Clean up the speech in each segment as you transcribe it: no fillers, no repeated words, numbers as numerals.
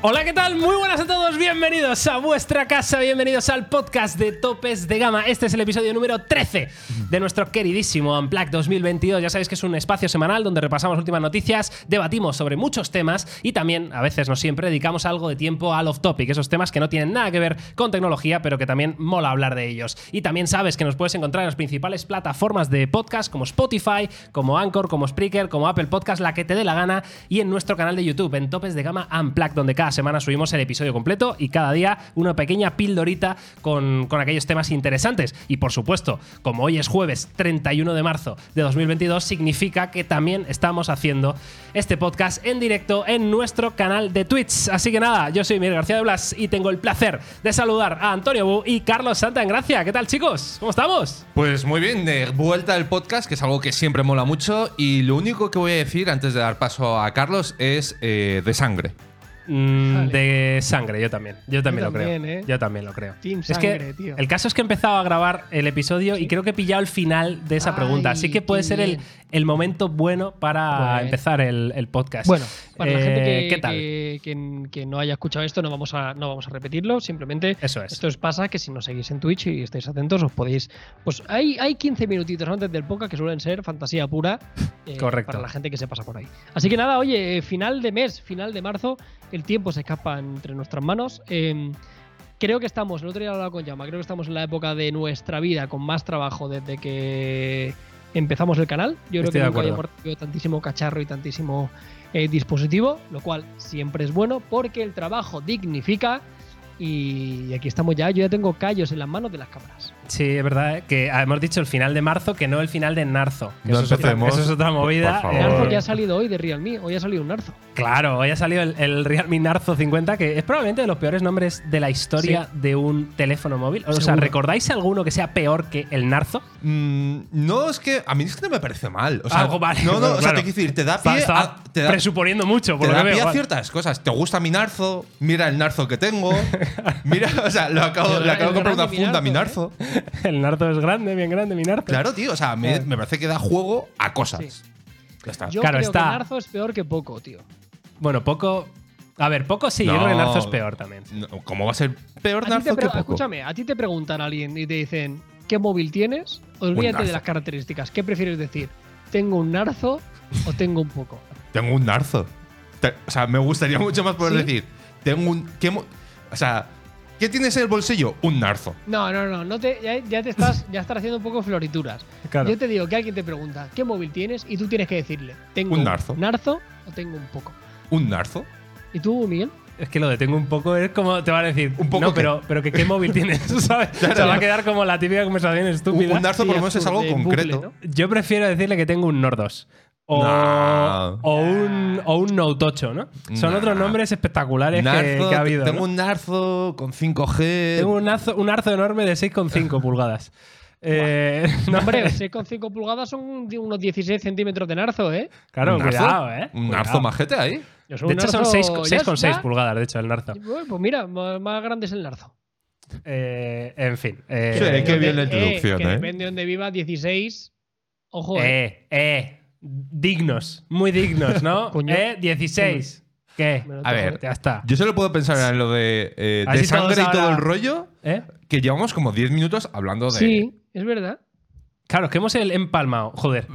Hola, ¿qué tal? Muy buenas a todos, bienvenidos a vuestra casa, bienvenidos al podcast de Topes de Gama. Este es el episodio número 13 de nuestro queridísimo Unplugged 2022. Ya sabéis que es un espacio semanal donde repasamos últimas noticias, debatimos sobre muchos temas y también, a veces no siempre, dedicamos algo de tiempo al off-topic, esos temas que no tienen nada que ver con tecnología, pero que también mola hablar de ellos. Y también sabes que nos puedes encontrar en las principales plataformas de podcast como Spotify, como Anchor, como Spreaker, como Apple Podcast, la que te dé la gana, y en nuestro canal de YouTube, en Topes de Gama Unplugged, donde cada semana subimos el episodio completo y cada día una pequeña pildorita con aquellos temas interesantes. Y por supuesto, como hoy es jueves 31 de marzo de 2022, significa que también estamos haciendo este podcast en directo en nuestro canal de Twitch. Así que nada, yo soy Miguel García de Blas y tengo el placer de saludar a Antonio Bu y Carlos Santaengracia. ¿Qué tal, chicos? ¿Cómo estamos? Pues muy bien, de vuelta al podcast, que es algo que siempre mola mucho, y lo único que voy a decir antes de dar paso a Carlos es de sangre. Vale. De sangre, yo también lo creo. Yo también lo creo. Team sangre, es que tío. El caso es que he empezado a grabar el episodio y creo que he pillado el final de esa pregunta. Así que puede ser el momento bueno para empezar el podcast. Bueno, para la gente ¿qué tal? que no haya escuchado esto, no vamos a repetirlo. Simplemente Eso es. Esto os pasa que si nos seguís en Twitch y estáis atentos, os podéis. Pues hay 15 minutitos antes del podcast que suelen ser fantasía pura. Correcto. Para la gente que se pasa por ahí. Así que nada, oye, final de mes, final de marzo. El tiempo se escapa entre nuestras manos. Creo que estamos, el otro día hablaba con Llama, creo que estamos en la época de nuestra vida con más trabajo desde que empezamos el canal. Yo creo que nunca habíamos recibido tantísimo cacharro y tantísimo dispositivo, lo cual siempre es bueno porque el trabajo dignifica. Y aquí estamos ya, yo ya tengo callos en las manos de las cámaras. Sí, es verdad, que hemos dicho el final de marzo, que no el final de Narzo. No empecemos. Eso es otra movida. Por El favor. Narzo que ha salido hoy de Realme, hoy ha salido un Narzo. Claro, hoy ha salido el Realme Narzo 50, que es probablemente de los peores nombres de la historia de un teléfono móvil. O sea, Seguro. ¿recordáis alguno que sea peor que el Narzo? No, es que a mí es que no me parece mal. O sea, vale. No, Bueno, o sea, claro. te quiero decir, te da pie Estaba te da, presuponiendo mucho, por te lo da que pie veo. a ciertas cosas. ¿Te gusta mi Narzo? Mira el Narzo que tengo. Mira, o sea, le acabo de comprar una funda a mi Narzo. El Narzo es grande, bien grande, mi Narzo. Claro, tío, o sea, me parece que da juego a cosas. Sí. Ya está. Yo Claro, creo está. que Narzo es peor que Poco, tío. Bueno, Poco. A ver, Poco sí, yo creo que Narzo es peor también. No, ¿cómo va a ser peor A ti Narzo que Poco? Escúchame, a ti te preguntan a alguien y te dicen ¿qué móvil tienes? Olvídate Narzo. de las características. ¿Qué prefieres decir? ¿Tengo un Narzo o tengo un Poco? Tengo un Narzo. O sea, me gustaría mucho más poder ¿Sí? decir, tengo un… o sea, ¿qué tienes en el bolsillo? Un Narzo. No, ya estás haciendo un poco florituras. Claro. Yo te digo que alguien te pregunta ¿qué móvil tienes? Y tú tienes que decirle ¿tengo Un Narzo. o tengo un Poco? ¿Un Narzo? ¿Y tú, Miguel? Es que lo de tengo un poco es como te van a decir, ¿Un poco no, qué? pero que qué móvil tienes, ¿sabes? Claro. Se va a quedar como la típica conversación estúpida. Un Narzo Sí, por lo menos es algo absurdo, en bucle, concreto. ¿no? Yo prefiero decirle que tengo un Nord 2. No. O un Note 8, ¿no? Son Nah. otros nombres espectaculares Narzo, que ha habido. tengo ¿no? un Narzo con 5G. Tengo un arzo enorme de 6,5 pulgadas. No, hombre, 6,5 pulgadas son unos 16 centímetros de Narzo, ¿eh? Claro, ¿Un Narzo? cuidado, ¿eh? Un Cuidado. Narzo majete ahí. Yo soy De un hecho, son Narzo 6,6 ya, pulgadas, de hecho, el Narzo. Pues mira, más grande es el Narzo. En fin. Sí, qué bien la introducción, que ¿eh? depende de donde viva, 16. Ojo, Dignos. Muy dignos, ¿no? Coño. 16. ¿Qué? Me lo A ver, Ya está. yo solo puedo pensar en lo de Así sangre todos y todo ahora- el rollo, ¿Eh? que llevamos como 10 minutos hablando de… Sí, es verdad. Claro, es que hemos empalmado. Joder.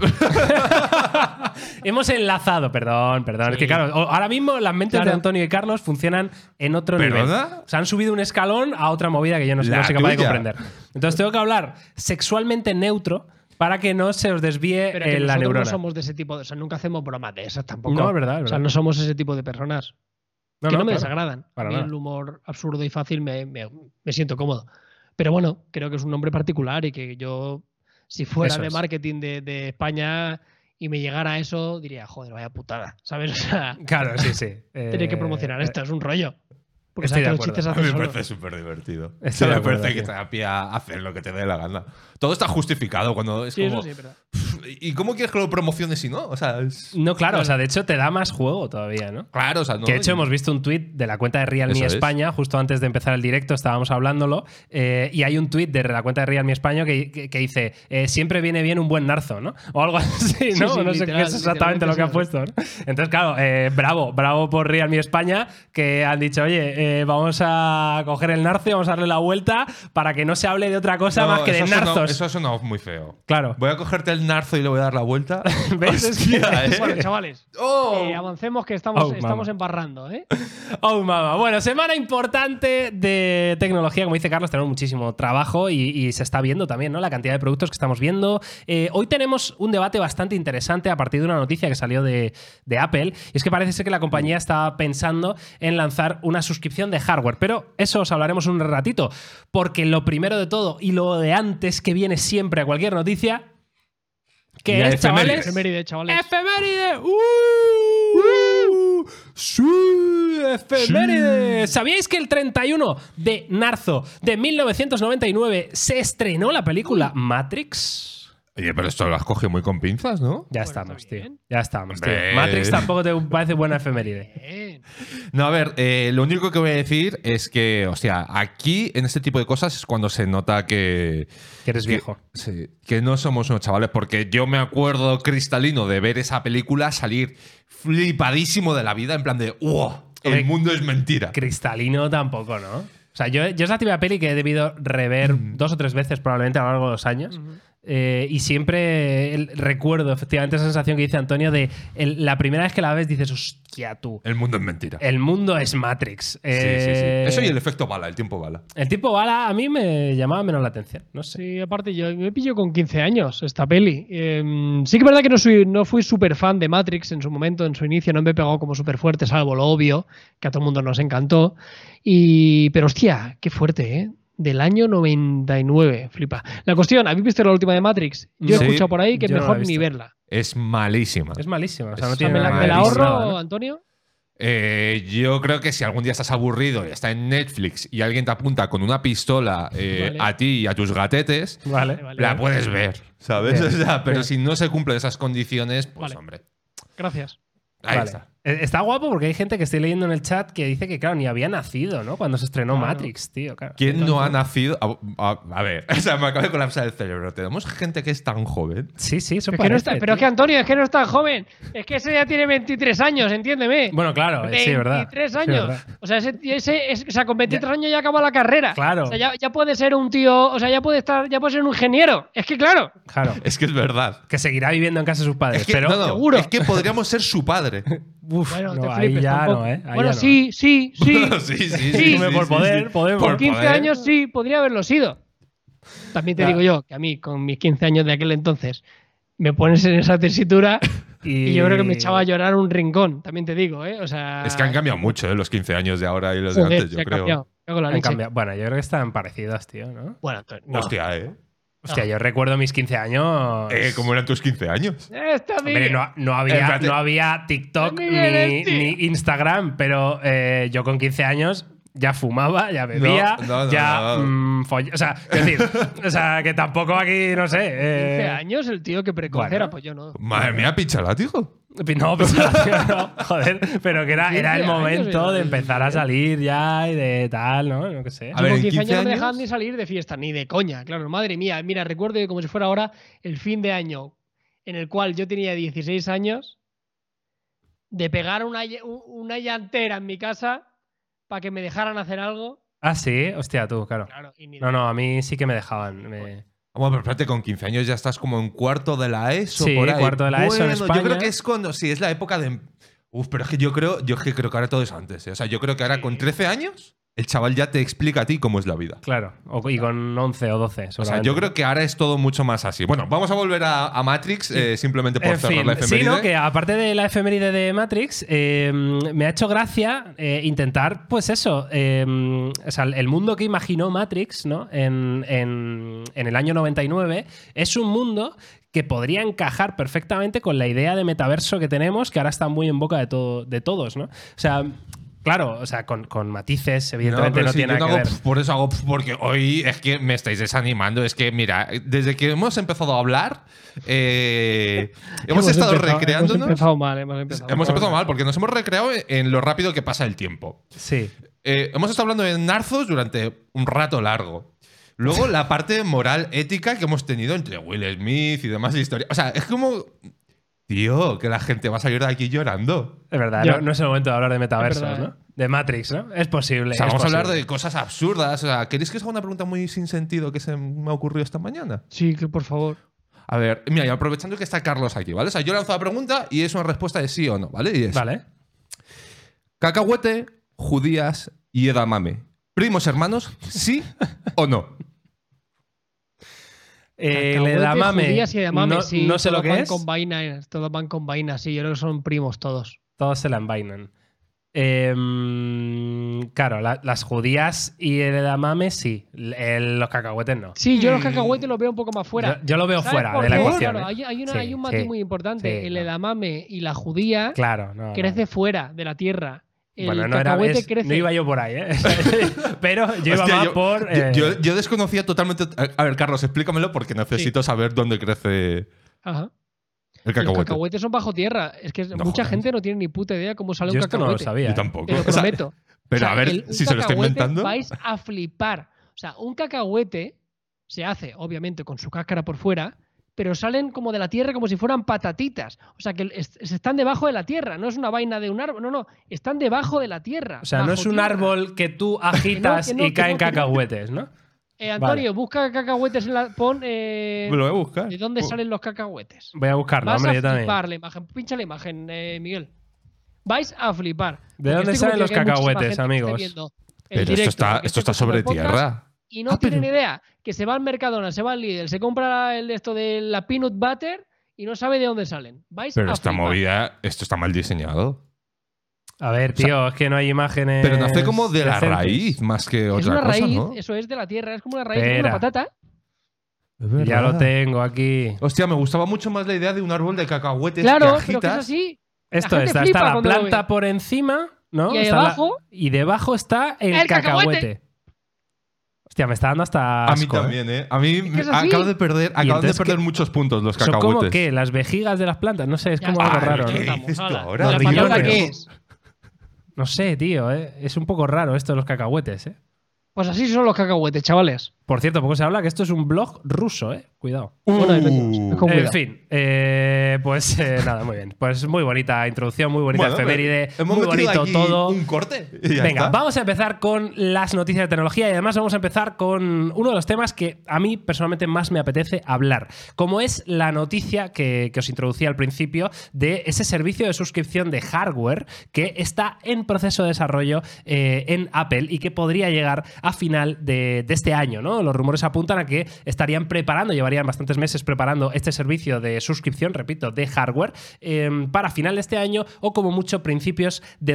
Hemos enlazado, perdón. Sí. Es que claro, ahora mismo las mentes Claro. de Antonio y Carlos funcionan en otro ¿Perdona? nivel. O sea, han subido un escalón a otra movida que yo no La soy capaz de tuya. comprender. Entonces tengo que hablar sexualmente neutro para que no se os desvíe Pero que la nosotros neurona. no somos de ese tipo de… O sea, nunca hacemos bromas de esas tampoco. No, es verdad, es O sea, verdad. no somos ese tipo de personas. No, que no me claro. desagradan. Para A mí nada. el humor absurdo y fácil me siento cómodo. Pero bueno, creo que es un nombre particular y que yo, si fuera Eso de es. marketing de España y me llegara a eso, diría, joder, vaya putada. ¿Sabes? O sea, Claro, sí. tener que promocionar esto, es un rollo. Porque estoy sabes que de los chistes A hacen mí me solos. parece súper divertido. Estoy O sea, de me acuerdo, parece que tío. te da pie a hacer lo que te dé la gana. Todo está justificado cuando es Sí, como… eso sí, pero… ¿Y cómo quieres que lo promociones si no? O sea, No, claro, o sea, de hecho te da más juego todavía, ¿no? claro, o sea, no. Que de hecho hemos visto un tuit de la cuenta de Realme Eso es. España, justo antes de empezar el directo estábamos hablándolo, y hay un tuit de la cuenta de Realme España que dice siempre viene bien un buen narzo, ¿no? O algo así, ¿no? Sí, No sé qué es exactamente lo que ha puesto, ¿no? Entonces, claro, bravo por Realme España, que han dicho, oye, vamos a coger el narzo y vamos a darle la vuelta para que no se hable de otra cosa más que de narzos. Eso suena muy feo. Claro. Voy a cogerte el narzo y le voy a dar la vuelta. ¿Ves? Hostia, Bueno, chavales, ¡Oh! avancemos que estamos mama. embarrando, ¿eh? Oh, mama. Bueno, semana importante de tecnología. Como dice Carlos, tenemos muchísimo trabajo y se está viendo también, ¿no? La cantidad de productos que estamos viendo. Hoy tenemos un debate bastante interesante a partir de una noticia que salió de Apple. Y es que parece ser que la compañía está pensando en lanzar una suscripción de hardware. Pero eso os hablaremos un ratito. Porque lo primero de todo y lo de antes que viene siempre a cualquier noticia. ¿Qué La es, chavales? Efeméride, chavales. ¡Efeméride! ¡Sí! ¡Efeméride! ¿Sabíais que el 31 de marzo de 1999 se estrenó la película Matrix? Oye, pero esto lo has cogido muy con pinzas, ¿no? Ya Bueno, estamos, está tío. bien. Ya estamos, tío. Hombre. Matrix tampoco te parece buena efeméride. Bien. No, a ver, lo único que voy a decir es que, hostia, aquí en este tipo de cosas es cuando se nota que Que eres viejo. sí, que no somos unos chavales, porque yo me acuerdo cristalino de ver esa película salir flipadísimo de la vida, en plan de ¡wow! El mundo es mentira. Cristalino tampoco, ¿no? O sea, yo es la típica peli que he debido rever 2 o 3 veces probablemente a lo largo de los años. Y siempre recuerdo efectivamente esa sensación que dice Antonio de la primera vez que la ves dices, hostia, tú. El mundo es mentira. El mundo es Matrix. Sí, sí, sí. Eso y el efecto bala, el tiempo bala. El tipo bala a mí me llamaba menos la atención. No sé. Sí, aparte yo me pillo con 15 años esta peli. Sí que es verdad que no fui súper fan de Matrix en su momento, en su inicio, no me pegó como súper fuerte, salvo lo obvio, que a todo el mundo nos encantó. Pero hostia, qué fuerte, ¿eh? Del año 99, flipa. La cuestión, ¿habéis visto la última de Matrix? Yo Sí, he escuchado por ahí que es yo no la he mejor visto. ni verla. Es malísima. Es malísima. O sea, no Es tiene ¿Me la nada de ahorro, nada, ¿no? Antonio? Yo creo que si algún día estás aburrido y está en Netflix y alguien te apunta con una pistola Vale. a ti y a tus gatetes, Vale. Vale. la puedes ver, ¿sabes? Bien, O sea, pero bien. si no se cumplen esas condiciones, pues Vale. hombre. Gracias. Ahí Vale. está. Está guapo porque hay gente que estoy leyendo en el chat que dice que, claro, ni había nacido, ¿no? Cuando se estrenó Claro. Matrix, tío. Claro. ¿Quién no ha nacido? A ver, o sea, me acaba de colapsar el cerebro. Tenemos gente que es tan joven. Sí, sí, eso Es que no parece, está, pero es que tío. Antonio, es que no es tan joven. Es que ese ya tiene 23 años, entiéndeme. Bueno, claro, sí, es verdad. 23 Sí, años. verdad. O sea, o sea, con 23 años ya acaba la carrera. Claro. O sea, ya puede ser un tío, o sea, ya puede ser un ingeniero. Es que claro. Claro. Es que es verdad. Que seguirá viviendo en casa de sus padres. Es que, pero no, no, seguro. es que podríamos ser su padre. Uf, Bueno, no, te ahí flipes ya tampoco. no, ¿eh? Ahí Bueno, ya no, sí, sí, sí. Sí, sí, sí. Sí. Hombre, por poder, podemos. Con Por 15 poder. años sí, podría haberlo sido. También te Ya. digo yo que a mí, con mis 15 años de aquel entonces, me pones en esa tesitura y yo creo que me echaba a llorar un rincón. También te digo, ¿eh? O sea. Es que han cambiado mucho, los 15 años de ahora y los de Joder, antes, se yo ha creo. cambiado. Me cago en la Han leche. cambiado. Bueno, yo creo que están parecidos, tío, ¿no? Bueno, Antonio, no. Hostia, Hostia, yo recuerdo mis 15 años. ¿Cómo eran tus 15 años? Hombre, no Espérate. había TikTok Miguel, tío. ni Instagram, pero yo con 15 años ya fumaba, ya bebía, No, ya no. o sea, es decir, o sea, que tampoco aquí, no sé. 15 años el tío que precoz bueno. era, pues yo no. Madre mía, pichalátigo. No, pues, no, joder, pero que era el 15 años momento era de el- empezar a salir ya y de tal, ¿no? No qué sé. A ver, Con en 15 15 años no me años- dejaban ni salir de fiesta, ni de coña, claro. Madre mía, mira, recuerdo que como si fuera ahora el fin de año en el cual yo tenía 16 años, de pegar una llantera en mi casa para que me dejaran hacer algo. Ah, sí, hostia, tú, claro. Claro, y ni No, no, a mí sí que me dejaban. Bueno, pero espérate, con 15 años ya estás como en cuarto de la ESO, Sí, por ahí. cuarto de la ESO en Bueno, España. yo creo que es cuando… Sí, es la época de… Uf, pero es que yo creo que ahora todo es antes. O sea, yo creo que ahora con 13 años el chaval ya te explica a ti cómo es la vida. Claro, y con 11 o 12. O sea, seguramente. yo creo que ahora es todo mucho más así. Bueno, vamos a volver a Matrix simplemente por En cerrar fin, la sí, efeméride. ¿no? Que aparte de la efeméride de Matrix, me ha hecho gracia intentar, pues eso, o sea, el mundo que imaginó Matrix, ¿no? En el año 99 es un mundo que podría encajar perfectamente con la idea de metaverso que tenemos, que ahora está muy en boca de todos, ¿no? O sea, Claro, o sea, con matices, evidentemente pero no sí, tiene yo nada no que hago ver. por eso hago porque hoy es que me estáis desanimando. Es que, mira, desde que hemos empezado a hablar, hemos estado recreándonos. Hemos empezado mal, Hemos empezado mal porque nos hemos recreado en lo rápido que pasa el tiempo. Sí. Hemos estado hablando de Narzos durante un rato largo. Luego la parte moral, ética que hemos tenido entre Will Smith y demás historias. O sea, es como… Tío, que la gente va a salir de aquí llorando. Es verdad, Ya. no es el momento de hablar de metaversos, verdad, ¿no? De Matrix, ¿no? Es posible. O sea, es vamos a hablar posible. de cosas absurdas. O sea, ¿queréis que os haga una pregunta muy sin sentido que se me ha ocurrido esta mañana? Sí, que por favor. A ver, mira, y aprovechando que está Carlos aquí, ¿vale? O sea, yo lanzo la pregunta y es una respuesta de sí o no, ¿vale? Y es… Vale. Cacahuete, judías y edamame. ¿Primos hermanos? ¿Sí o no? Le Cacahuete, da mame. judías y edamame, No, sí, no sé lo todos que van es. con vainas, todos van con vainas, sí, yo creo que son primos todos. Todos se la envainan. Claro, las judías y el edamame sí. Los cacahuetes no. Sí, yo los cacahuetes los veo un poco más fuera. Yo lo veo ¿Sabes fuera por de la qué? ecuación. Claro, ¿eh? hay un matiz muy importante. Sí, el no. edamame y la judía Claro, no. crece fuera de la tierra. El Bueno, no, cacahuete crece. no iba yo por ahí, ¿eh? Pero yo iba Hostia, más por. yo desconocía totalmente… A ver, Carlos, explícamelo porque necesito saber dónde crece Ajá. el Los cacahuete. cacahuetes son bajo tierra. Es que No mucha jodas. gente no tiene ni puta idea cómo sale yo un esto no lo cacahuete. sabía. Yo ¿eh? tampoco. Te lo O sea, prometo. pero O sea, a ver, un si se lo está cacahuete inventando… vais a flipar. O sea, un cacahuete se hace, obviamente, con su cáscara por fuera, pero salen como de la tierra como si fueran patatitas. O sea, que están debajo de la tierra. No es una vaina de un árbol. No, están debajo de la tierra. O sea, no bajo es un tierra. árbol que tú agitas Que no, y caen que no. cacahuetes, ¿no? Antonio, busca cacahuetes en la. Pon. Me lo voy a buscar. ¿De dónde salen los cacahuetes? Voy a buscarlo, Vas hombre, a yo también. flipar la imagen. Pincha la imagen, Miguel. Vais a flipar. ¿De Porque dónde estoy salen los convencido que hay muchísima cacahuetes, gente que esté amigos? viendo el Pero directo, esto que está esté sobre escuchando el podcast tierra. y no tienen idea que se va al Mercadona, se va al Lidl, se compra el de esto de la peanut butter y no sabe de dónde salen. Vais Pero a esta flipar. movida, esto está mal diseñado. A ver, tío, es que no hay imágenes. Pero nace como de la decentes. raíz más que Es otra una cosa, raíz, ¿no? eso es de la tierra, es como una raíz, es como Espera. una patata. Es Ya verdad. lo tengo aquí. Hostia, me gustaba mucho más la idea de un árbol de cacahuetes Claro, que pero que es agitas. así. Esto gente está flipa la cuando lo planta ve. por encima, ¿no? Y ahí Está abajo- y debajo está el ¡El cacahuete. cacahuete! Hostia, me está dando hasta A mí asco, ¿eh? también, ¿eh? A mí que es así. acaban de perder entonces qué? muchos puntos los ¿Son cacahuetes. como qué? ¿Las vejigas de las plantas? No sé, es Ya como está. algo raro, ¿qué ¿no? dices tú Hala. ahora? ¿La Horrible, palabra pero- qué es? No sé, tío, ¿eh? Es un poco raro esto de los cacahuetes, ¿eh? Pues así son los cacahuetes, chavales. Por cierto, poco se habla que esto es un blog ruso, ¿eh? Cuidado. Bueno, ahí menos. Con En cuidado. fin, pues nada, muy bien. Pues muy bonita introducción, muy bonita Bueno, efeméride, hemos muy metido bonito aquí todo. un corte. y ya Venga, está. vamos a empezar con las noticias de tecnología y además vamos a empezar con uno de los temas que a mí personalmente más me apetece hablar, como es la noticia que os introducía al principio de ese servicio de suscripción de hardware que está en proceso de desarrollo en Apple y que podría llegar a final de este año, ¿no? Los rumores apuntan a que estarían preparando, llevarían bastantes meses preparando este servicio de suscripción, repito, de hardware, para final de este año o como mucho principios de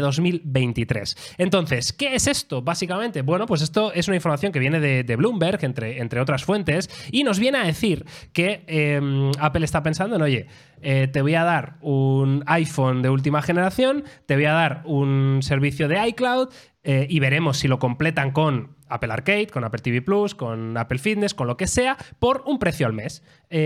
2023. Entonces, ¿qué es esto? Básicamente, bueno, pues esto es una información que viene de Bloomberg, entre otras fuentes, y nos viene a decir que Apple está pensando en, oye, te voy a dar un iPhone de última generación, te voy a dar un servicio de iCloud y veremos si lo completan con Apple Arcade, con Apple TV Plus, con Apple Fitness, con lo que sea, por un precio al mes.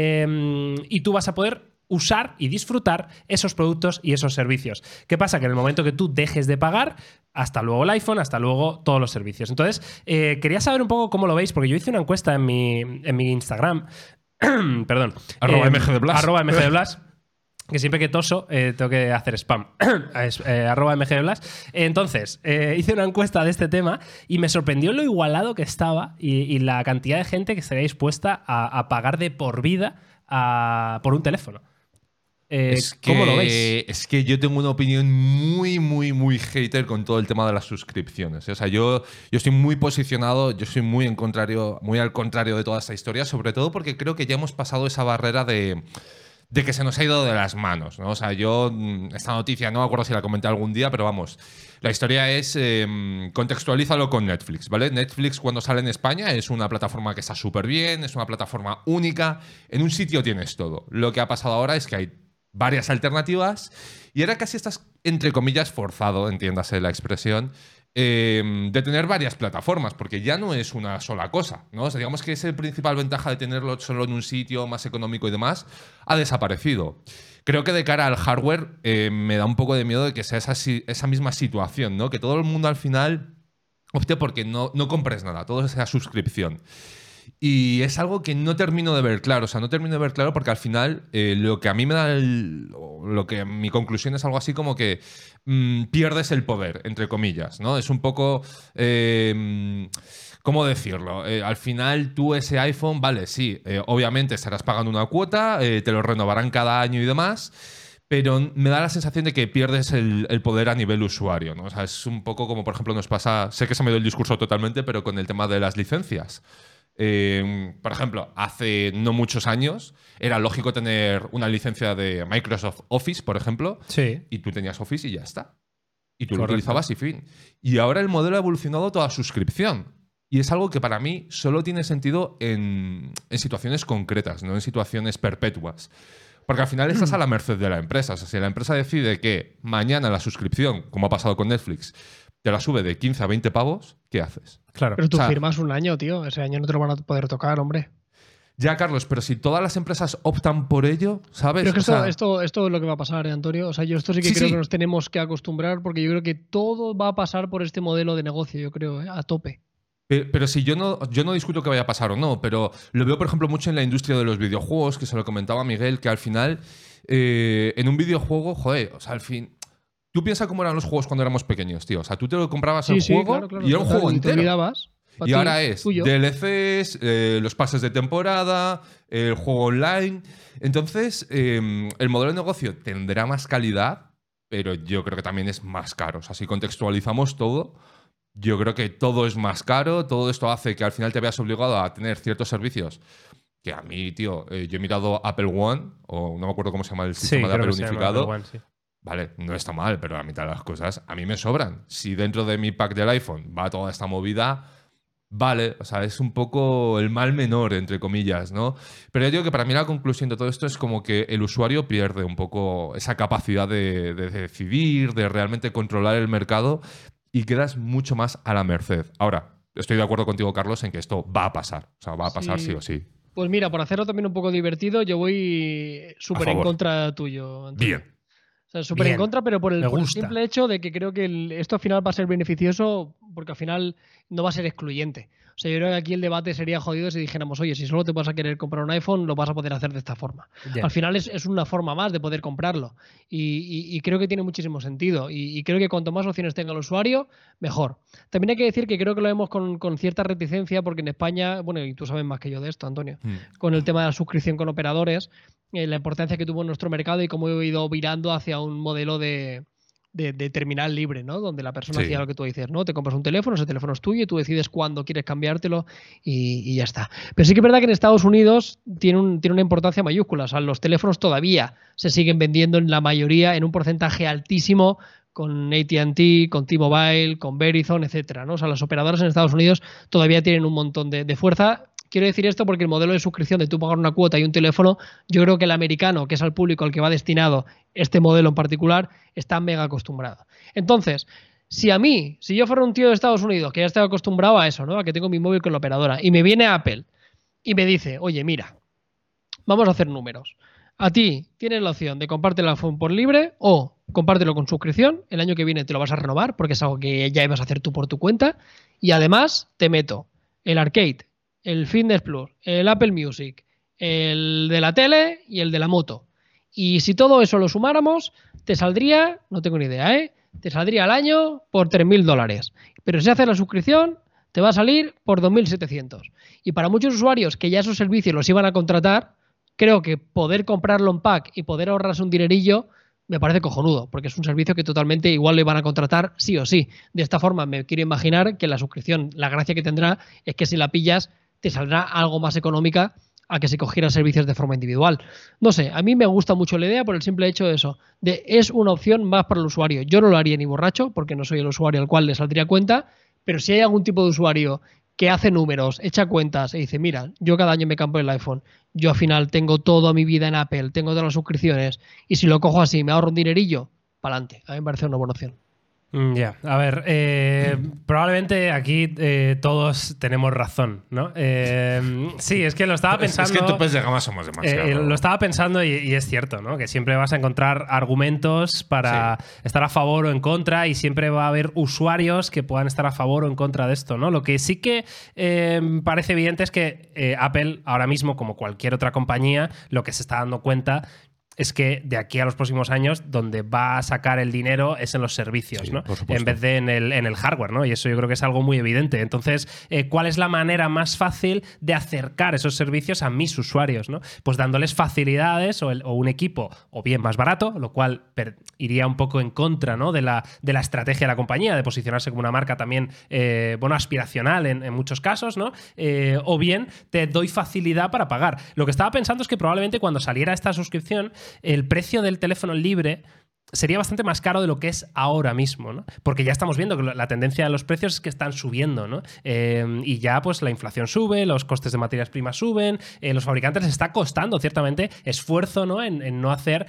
Y tú vas a poder usar y disfrutar esos productos y esos servicios. ¿Qué pasa? Que en el momento que tú dejes de pagar, hasta luego el iPhone, hasta luego todos los servicios. Entonces, quería saber un poco cómo lo veis, porque yo hice una encuesta en mi Instagram. Perdón. @mgdeblas. @mgdeblas. Que siempre que toso tengo que hacer spam. Es, @mgdeblas. Entonces, hice una encuesta de este tema y me sorprendió lo igualado que estaba y la cantidad de gente que estaría dispuesta a pagar de por vida por un teléfono. ¿Cómo lo veis? Es que yo tengo una opinión muy hater con todo el tema de las suscripciones. O sea, yo estoy muy posicionado, yo soy muy al contrario de toda esta historia, sobre todo porque creo que ya hemos pasado esa barrera de que se nos ha ido de las manos, ¿no? O sea, yo esta noticia no me acuerdo si la comenté algún día, pero vamos, la historia es, contextualízalo con Netflix, ¿vale? Netflix cuando sale en España es una plataforma que está súper bien, es una plataforma única, en un sitio tienes todo. Lo que ha pasado ahora es que hay varias alternativas y ahora casi estás entre comillas, forzado, entiéndase la expresión, de tener varias plataformas, porque ya no es una sola cosa, ¿no? O sea, digamos que esa principal ventaja de tenerlo solo en un sitio más económico y demás ha desaparecido. Creo que de cara al hardware me da un poco de miedo de que sea esa misma situación, ¿no? Que todo el mundo al final opte porque no compres nada, todo sea suscripción. Y es algo que no termino de ver claro. O sea, no termino de ver claro porque al final lo que a mí me da lo que mi conclusión es algo así como que pierdes el poder, entre comillas, ¿no? Es un poco... ¿cómo decirlo? Al final tú ese iPhone, vale, sí, obviamente estarás pagando una cuota, te lo renovarán cada año y demás, pero me da la sensación de que pierdes el poder a nivel usuario, ¿no? O sea, es un poco como, por ejemplo, nos pasa, sé que se me dio el discurso totalmente, pero con el tema de las licencias. Por ejemplo, hace no muchos años era lógico tener una licencia de Microsoft Office, por ejemplo, Sí. y tú tenías Office y ya está. Y tú Correcto. lo utilizabas y fin. Y ahora el modelo ha evolucionado toda suscripción. Y es algo que para mí solo tiene sentido en situaciones concretas, no en situaciones perpetuas. Porque al final estás a la merced de la empresa. O sea, si la empresa decide que mañana la suscripción, como ha pasado con Netflix, te la sube de 15 a 20 pavos, ¿qué haces? Claro. Pero tú O sea, firmas un año, tío. Ese año no te lo van a poder tocar, hombre. Ya, Carlos, pero si todas las empresas optan por ello, ¿sabes? Pero es que O sea, esto es lo que va a pasar, Antonio. O sea, yo esto sí que Sí, creo sí. que nos tenemos que acostumbrar porque yo creo que todo va a pasar por este modelo de negocio, yo creo, a tope. Pero si yo no discuto que vaya a pasar o no, pero lo veo, por ejemplo, mucho en la industria de los videojuegos, que se lo comentaba a Miguel, que al final, en un videojuego, joder, o sea, al fin. Tú piensas cómo eran los juegos cuando éramos pequeños, tío. O sea, tú te lo comprabas el Sí, juego claro, claro. y era un total, juego y te entero. olvidabas. Pa' Y ti, ahora es tuyo. DLCs, los pases de temporada, el juego online. Entonces, el modelo de negocio tendrá más calidad, pero yo creo que también es más caro. O sea, si contextualizamos todo, yo creo que todo es más caro. Todo esto hace que al final te veas obligado a tener ciertos servicios que a mí, tío, yo he mirado Apple One, o no me acuerdo cómo se llama el sistema de creo Apple que se llama unificado. Apple One, sí. Vale, no está mal, pero la mitad de las cosas a mí me sobran. Si dentro de mi pack del iPhone va toda esta movida, vale, o sea, es un poco el mal menor, entre comillas, ¿no? Pero yo digo que para mí la conclusión de todo esto es como que el usuario pierde un poco esa capacidad de decidir, de realmente controlar el mercado y quedas mucho más a la merced. Ahora, estoy de acuerdo contigo, Carlos, en que esto va a pasar. O sea, va a pasar sí o sí. Pues mira, por hacerlo también un poco divertido, yo voy súper en favor. contra tuyo, Antonio. Bien. O sea, súper en Bien. contra, pero por Me el gusta. simple hecho de que creo que esto al final va a ser beneficioso porque al final no va a ser excluyente. O sea, yo creo que aquí el debate sería jodido si dijéramos, oye, si solo te vas a querer comprar un iPhone, lo vas a poder hacer de esta forma. Ya. Al final es una forma más de poder comprarlo. Y creo que tiene muchísimo sentido. Y creo que cuanto más opciones tenga el usuario, mejor. También hay que decir que creo que lo vemos con cierta reticencia porque en España, bueno, y tú sabes más que yo de esto, Antonio, con el tema de la suscripción con operadores, la importancia que tuvo en nuestro mercado y cómo he ido virando hacia un modelo de terminal libre, ¿no? Donde la persona Sí. hacía lo que tú dices, ¿no? Te compras un teléfono, ese teléfono es tuyo y tú decides cuándo quieres cambiártelo y ya está. Pero sí que es verdad que en Estados Unidos tiene una importancia mayúscula. O sea, los teléfonos todavía se siguen vendiendo en la mayoría en un porcentaje altísimo con AT&T, con T-Mobile, con Verizon, etcétera, ¿no? O sea, las operadoras en Estados Unidos todavía tienen un montón de fuerza. Quiero decir esto porque el modelo de suscripción de tú pagar una cuota y un teléfono, yo creo que el americano, que es al público al que va destinado este modelo en particular, está mega acostumbrado. Entonces, si yo fuera un tío de Estados Unidos que ya estoy acostumbrado a eso, ¿no? A que tengo mi móvil con la operadora, y me viene Apple y me dice, oye, mira, vamos a hacer números. A ti tienes la opción de comprarte el iPhone por libre o compártelo con suscripción. El año que viene te lo vas a renovar porque es algo que ya ibas a hacer tú por tu cuenta. Y además te meto el Arcade, el Fitness Plus, el Apple Music, el de la tele y el de la moto. Y si todo eso lo sumáramos, te saldría, no tengo ni idea, te saldría al año por $3.000. Pero si haces la suscripción, te va a salir por 2.700. Y para muchos usuarios que ya esos servicios los iban a contratar, creo que poder comprarlo en pack y poder ahorrarse un dinerillo me parece cojonudo, porque es un servicio que totalmente igual lo iban a contratar sí o sí. De esta forma me quiero imaginar que la suscripción, la gracia que tendrá es que si la pillas te saldrá algo más económica a que si cogieras servicios de forma individual. No sé, a mí me gusta mucho la idea por el simple hecho de eso, de es una opción más para el usuario. Yo no lo haría ni borracho, porque no soy el usuario al cual le saldría cuenta, pero si hay algún tipo de usuario que hace números, echa cuentas y dice, mira, yo cada año me cambio el iPhone, yo al final tengo toda mi vida en Apple, tengo todas las suscripciones y si lo cojo así me ahorro un dinerillo, para adelante. A mí me parece una buena opción. Ya, a ver, probablemente aquí todos tenemos razón, ¿no? Sí, es que lo estaba pensando. Es que topes de gama somos demasiado. Lo estaba pensando y es cierto, ¿no? Que siempre vas a encontrar argumentos para estar a favor o en contra y siempre va a haber usuarios que puedan estar a favor o en contra de esto, ¿no? Lo que sí que parece evidente es que Apple ahora mismo, como cualquier otra compañía, lo que se está dando cuenta es que de aquí a los próximos años donde va a sacar el dinero es en los servicios, Sí, ¿no? por supuesto. En vez de en el hardware, ¿no? Y eso yo creo que es algo muy evidente. Entonces, ¿cuál es la manera más fácil de acercar esos servicios a mis usuarios, ¿no? Pues dándoles facilidades o un equipo o bien más barato, lo cual iría un poco en contra, ¿no? de la estrategia de la compañía, de posicionarse como una marca también, bueno, aspiracional en muchos casos, ¿no? O bien te doy facilidad para pagar. Lo que estaba pensando es que probablemente cuando saliera esta suscripción el precio del teléfono libre sería bastante más caro de lo que es ahora mismo, ¿no? Porque ya estamos viendo que la tendencia de los precios es que están subiendo, ¿no? Y ya pues la inflación sube, los costes de materias primas suben, los fabricantes les está costando ciertamente esfuerzo, ¿no? En no hacer,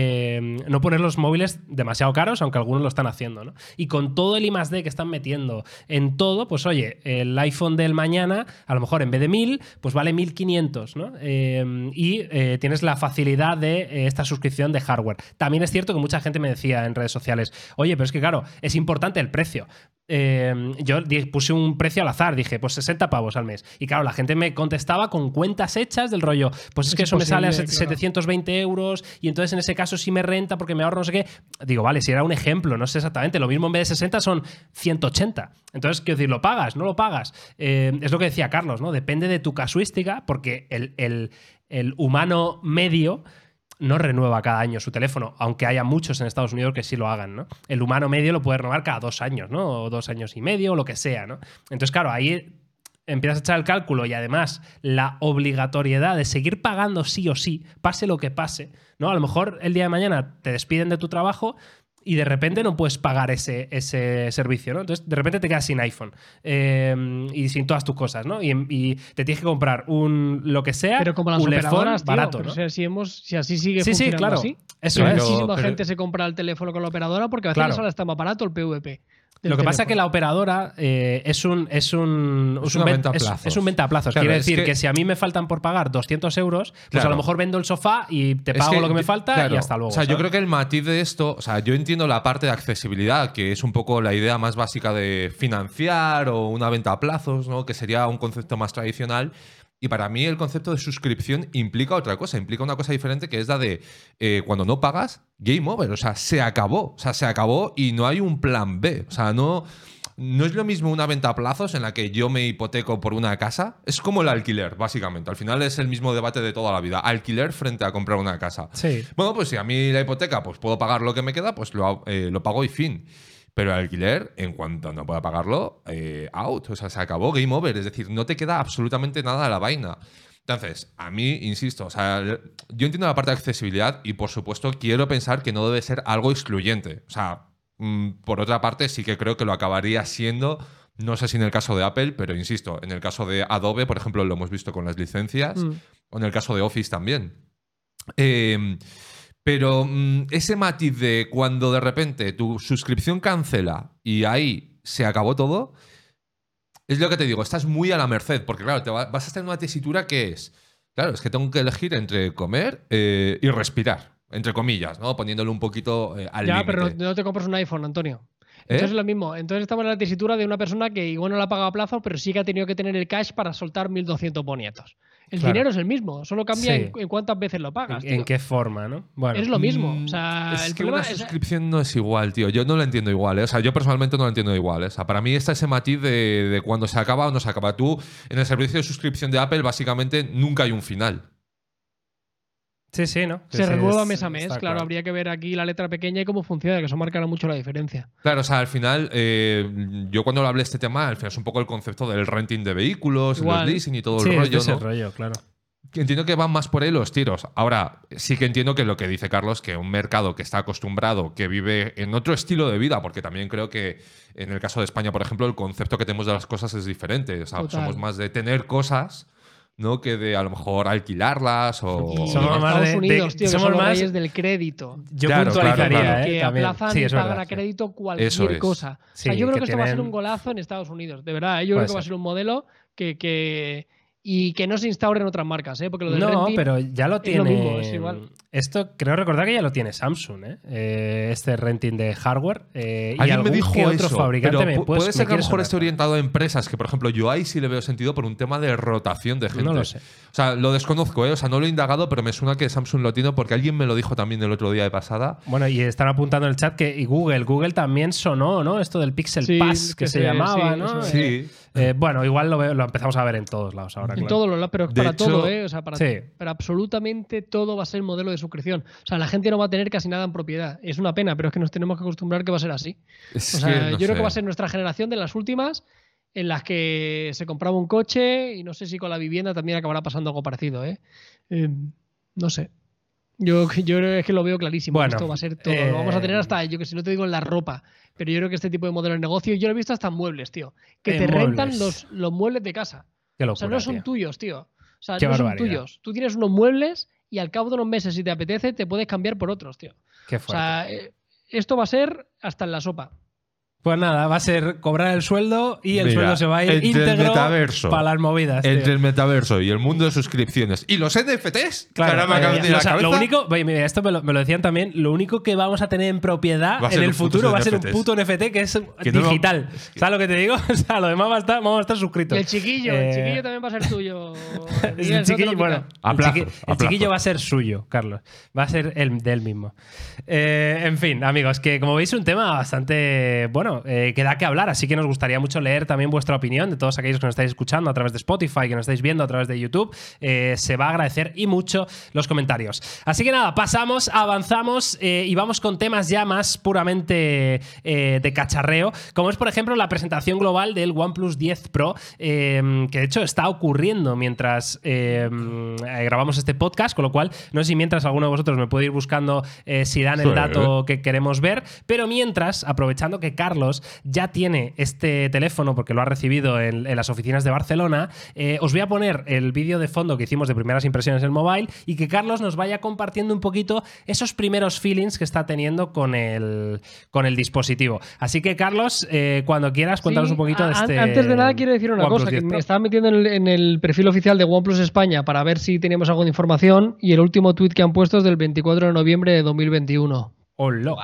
no poner los móviles demasiado caros, aunque algunos lo están haciendo, ¿no? Y con todo el I+D que están metiendo en todo, pues oye, el iPhone del mañana, a lo mejor en vez de 1.000, pues vale 1.500, ¿no? Tienes la facilidad de esta suscripción de hardware. También es cierto que mucha gente me decía en redes sociales, oye, pero es que claro, es importante el precio. Yo puse un precio al azar, dije, pues 60 pavos al mes. Y claro, la gente me contestaba con cuentas hechas del rollo, pues es que eso me sale a 720 euros y entonces en ese caso sí me renta porque me ahorro no sé qué. Digo, vale, si era un ejemplo, no sé exactamente, lo mismo en vez de 60 son 180. Entonces, quiero decir, ¿lo pagas? ¿No lo pagas? Es lo que decía Carlos, ¿no? Depende de tu casuística porque el humano medio no renueva cada año su teléfono, aunque haya muchos en Estados Unidos que sí lo hagan, ¿no? El humano medio lo puede renovar cada 2 años, ¿no? O 2 años y medio, o lo que sea, ¿no? Entonces, claro, ahí empiezas a echar el cálculo y además la obligatoriedad de seguir pagando sí o sí, pase lo que pase, ¿no? A lo mejor el día de mañana te despiden de tu trabajo y de repente no puedes pagar ese servicio, ¿no? Entonces, de repente te quedas sin iPhone y sin todas tus cosas, ¿no? Y te tienes que comprar lo que sea, pero como las un operadoras, tío, barato, pero ¿no? si así sigue Sí, funcionando claro. así, Eso es. muchísima gente se compra el teléfono con la operadora porque a veces les sale hasta más barato el PVP. Lo que pasa es que la operadora es un venta a plazos. Es un venta a plazos. Claro, Quiere decir que si a mí me faltan por pagar 200 euros, pues Claro. a lo mejor vendo el sofá y te pago lo que me falta claro, y hasta luego. O sea, yo ¿sabes? creo que el matiz de esto, o sea, yo entiendo la parte de accesibilidad, que es un poco la idea más básica de financiar o una venta a plazos, ¿no? Que sería un concepto más tradicional. Y para mí el concepto de suscripción implica otra cosa, implica una cosa diferente que es la de cuando no pagas, game over, o sea, se acabó. O sea, se acabó y no hay un plan B. O sea, no es lo mismo una venta a plazos en la que yo me hipoteco por una casa. Es como el alquiler, básicamente. Al final es el mismo debate de toda la vida. Alquiler frente a comprar una casa. Sí. Bueno, pues si a mí la hipoteca pues puedo pagar lo que me queda, pues lo pago y fin. Pero el alquiler, en cuanto no pueda pagarlo, out. O sea, se acabó, game over. Es decir, no te queda absolutamente nada a la vaina. Entonces, a mí, insisto, o sea, yo entiendo la parte de accesibilidad y, por supuesto, quiero pensar que no debe ser algo excluyente. O sea, por otra parte, sí que creo que lo acabaría siendo, no sé si en el caso de Apple, pero insisto, en el caso de Adobe, por ejemplo, lo hemos visto con las licencias, o en el caso de Office también. Pero ese matiz de cuando de repente tu suscripción cancela y ahí se acabó todo, es lo que te digo, estás muy a la merced, porque claro, vas a estar en una tesitura que es, claro, es que tengo que elegir entre comer y respirar, entre comillas, ¿no? Poniéndole un poquito al límite. Ya, pero no te compras un iPhone, Antonio. Entonces es lo mismo. Entonces estamos en la tesitura de una persona que igual no la ha pagado a plazo, pero sí que ha tenido que tener el cash para soltar 1.200 boniatos. El dinero es el mismo, solo cambia en cuántas veces lo pagas. ¿En qué forma, no? Bueno. Es lo mismo. O sea, es el que problema una suscripción no es igual, tío. Yo no lo entiendo igual, ¿eh? O sea, yo personalmente no lo entiendo igual, ¿eh? O sea, para mí está ese matiz de cuando se acaba o no se acaba. Tú, en el servicio de suscripción de Apple, básicamente nunca hay un final. Sí, sí, ¿no? Se renueva mes a mes, claro. Habría que ver aquí la letra pequeña y cómo funciona, que eso marcará mucho la diferencia. Claro, o sea, al final, yo cuando lo hablé de este tema, al final es un poco el concepto del renting de vehículos, los leasing y todo el rollo, es ¿no? el rollo, claro. Entiendo que van más por ahí los tiros. Ahora, sí que entiendo que lo que dice Carlos, que un mercado que está acostumbrado, que vive en otro estilo de vida, porque también creo que en el caso de España, por ejemplo, el concepto que tenemos de las cosas es diferente. O sea, somos más de tener cosas, ¿no? Que de a lo mejor alquilarlas o... Y Somos más Estados de- Unidos, tío, que somos son los más- reyes del crédito. Yo Claro, puntualizaría, claro. Que también. aplazan Sí, y es pagan verdad, a sí. crédito Eso cualquier es. cosa. O sea, Sí, yo creo que que esto va a ser tienen- un golazo en Estados Unidos, de verdad. Yo Puede creo que va a ser. ser un modelo y que no se instaure en otras marcas, ¿eh? Porque lo del No, renting pero ya lo es tiene. lo mismo, es igual. Esto creo recordar que ya lo tiene Samsung, este renting de hardware. Y Alguien algún me dijo que otro eso, fabricante pero me puede ser que a lo quiere mejor esté sonar. orientado a empresas, que por ejemplo yo ahí sí le veo sentido por un tema de rotación de gente. No lo sé. O sea, lo desconozco, ¿eh? O sea, no lo he indagado, pero me suena que Samsung lo tiene porque alguien me lo dijo también el otro día de pasada. Bueno, y están apuntando en el chat que y Google también sonó, ¿no? Esto del Pixel Sí, Pass que se llamaba, sí, ¿no? eso es. Sí. Bueno, igual lo empezamos a ver en todos lados ahora. En claro. todos los lados, pero De para hecho, todo, ¿eh? O sea, para, sí. para absolutamente todo va a ser el modelo de suscripción. O sea, la gente no va a tener casi nada en propiedad. Es una pena, pero es que nos tenemos que acostumbrar que va a ser así. Es O sea, que no yo creo sé. que va a ser nuestra generación de las últimas en las que se compraba un coche y no sé si con la vivienda también acabará pasando algo parecido, ¿eh? No sé. Yo es que lo veo clarísimo. Bueno, Esto va a ser todo. Lo vamos a tener hasta, yo que sé, no te digo en la ropa, pero yo creo que este tipo de modelo de negocio, yo lo he visto hasta en muebles, tío. Que te rentan muebles. los muebles de casa. Qué O locura, sea, no son tío. tuyos, tío. O sea, Qué no son barbaridad. tuyos. Tú tienes unos muebles y al cabo de unos meses, si te apetece, te puedes cambiar por otros, tío. Qué O fuerte. sea, esto va a ser hasta en la sopa. Pues nada, va a ser cobrar el sueldo y el Mira, sueldo se va a ir entre el íntegro metaverso, para las movidas. Entre tío. el metaverso y el mundo de suscripciones y los NFTs, Claro, que ahora me acaba de venir a o la sea, lo cabeza. único, oye, mira, esto me lo decían también, lo único que vamos a tener en propiedad Va a en ser el los putos futuro va a ser un NFTs. puto NFT que es Que no- digital. ¿Sabes lo que te digo? O sea, lo demás vamos a estar Y suscritos. el chiquillo también va a ser tuyo. El Miguel, eso te chiquillo, lo bueno, quita. A plazo, el a plazo. chiquillo va a ser suyo, Carlos. Va a ser el de él mismo. En fin, amigos, que como veis, un tema bastante bueno, que da que hablar. Así que nos gustaría mucho leer también vuestra opinión de todos aquellos que nos estáis escuchando a través de Spotify, que nos estáis viendo a través de YouTube. Se va a agradecer y mucho los comentarios. Así que nada, pasamos, avanzamos y vamos con temas ya más puramente de cacharreo, como es, por ejemplo, la presentación global del OnePlus 10 Pro, que de hecho está ocurriendo mientras grabamos este podcast, con lo cual no sé si mientras alguno de vosotros me puede ir buscando si dan el Sí. dato que queremos ver, pero mientras, aprovechando que Carlos ya tiene este teléfono porque lo ha recibido en las oficinas de Barcelona, os voy a poner el vídeo de fondo que hicimos de primeras impresiones en mobile y que Carlos nos vaya compartiendo un poquito esos primeros feelings que está teniendo con el dispositivo. Así que, Carlos, cuando quieras, cuéntanos Sí, un poquito de este. Antes de nada, quiero decir una OnePlus cosa: que 10 me Pro. estaba metiendo en el perfil oficial de OnePlus España para ver si teníamos algo de información y el último tweet que han puesto es del 24 de noviembre de 2021. ¡Hola!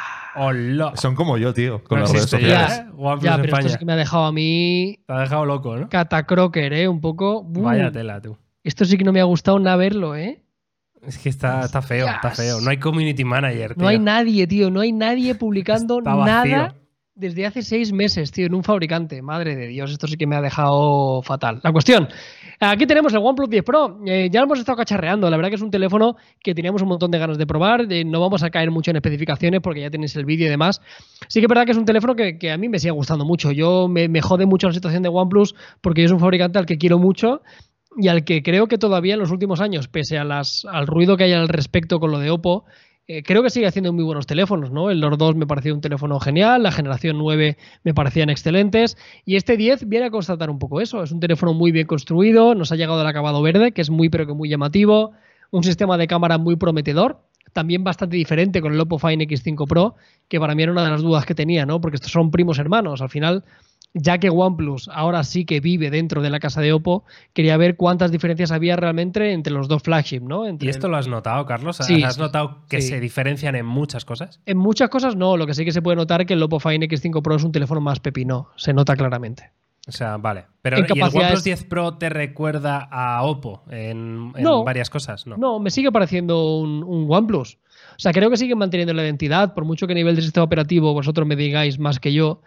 ¡Hola! Son como yo, tío, con No las redes existe ya, sociales. OnePlus Ya, pero España. esto sí que me ha dejado a mí Te ha dejado loco, ¿no? catacroker, ¿eh? Un poco. Vaya tela, tú. Esto sí que no me ha gustado nada verlo, ¿eh? Es que está feo, está Hostias. feo. No hay community manager, tío. No hay nadie, tío. No hay nadie publicando Está vacío. nada desde hace 6 meses, tío, en un fabricante. Madre de Dios, esto sí que me ha dejado fatal. La cuestión, aquí tenemos el OnePlus 10 Pro. Ya lo hemos estado cacharreando. La verdad que es un teléfono que teníamos un montón de ganas de probar. No vamos a caer mucho en especificaciones porque ya tenéis el vídeo y demás. Sí que es verdad que es un teléfono que a mí me sigue gustando mucho. Yo me jode mucho la situación de OnePlus porque es un fabricante al que quiero mucho y al que creo que todavía en los últimos años, pese al ruido que hay al respecto con lo de Oppo, creo que sigue haciendo muy buenos teléfonos, ¿no? El Nord 2 me pareció un teléfono genial, la generación 9 me parecían excelentes y este 10 viene a constatar un poco eso. Es un teléfono muy bien construido, nos ha llegado el acabado verde, que es muy pero que muy llamativo, un sistema de cámara muy prometedor, también bastante diferente con el Oppo Find X5 Pro, que para mí era una de las dudas que tenía, ¿no? Porque estos son primos hermanos, al final, ya que OnePlus ahora sí que vive dentro de la casa de Oppo, quería ver cuántas diferencias había realmente entre los dos flagship, ¿no? ¿Y esto lo has notado, Carlos? Sí, ¿Has sí, notado que sí. se diferencian en muchas cosas? En muchas cosas no, lo que sí que se puede notar es que el Oppo Find X5 Pro es un teléfono más pepino, se nota claramente. O sea, vale. Pero En ¿y el capacidades- OnePlus 10 Pro te recuerda a Oppo en No. varias cosas? No. No, me sigue pareciendo un OnePlus. O sea, creo que siguen manteniendo la identidad, por mucho que a nivel de sistema operativo vosotros me digáis más que yo.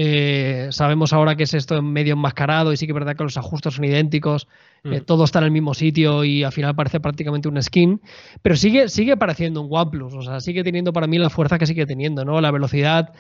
Sabemos ahora que es esto medio enmascarado y sí que es verdad que los ajustes son idénticos, todo está en el mismo sitio y al final parece prácticamente un skin, pero sigue pareciendo un OnePlus, o sea, sigue teniendo para mí la fuerza que sigue teniendo, ¿no? La velocidad,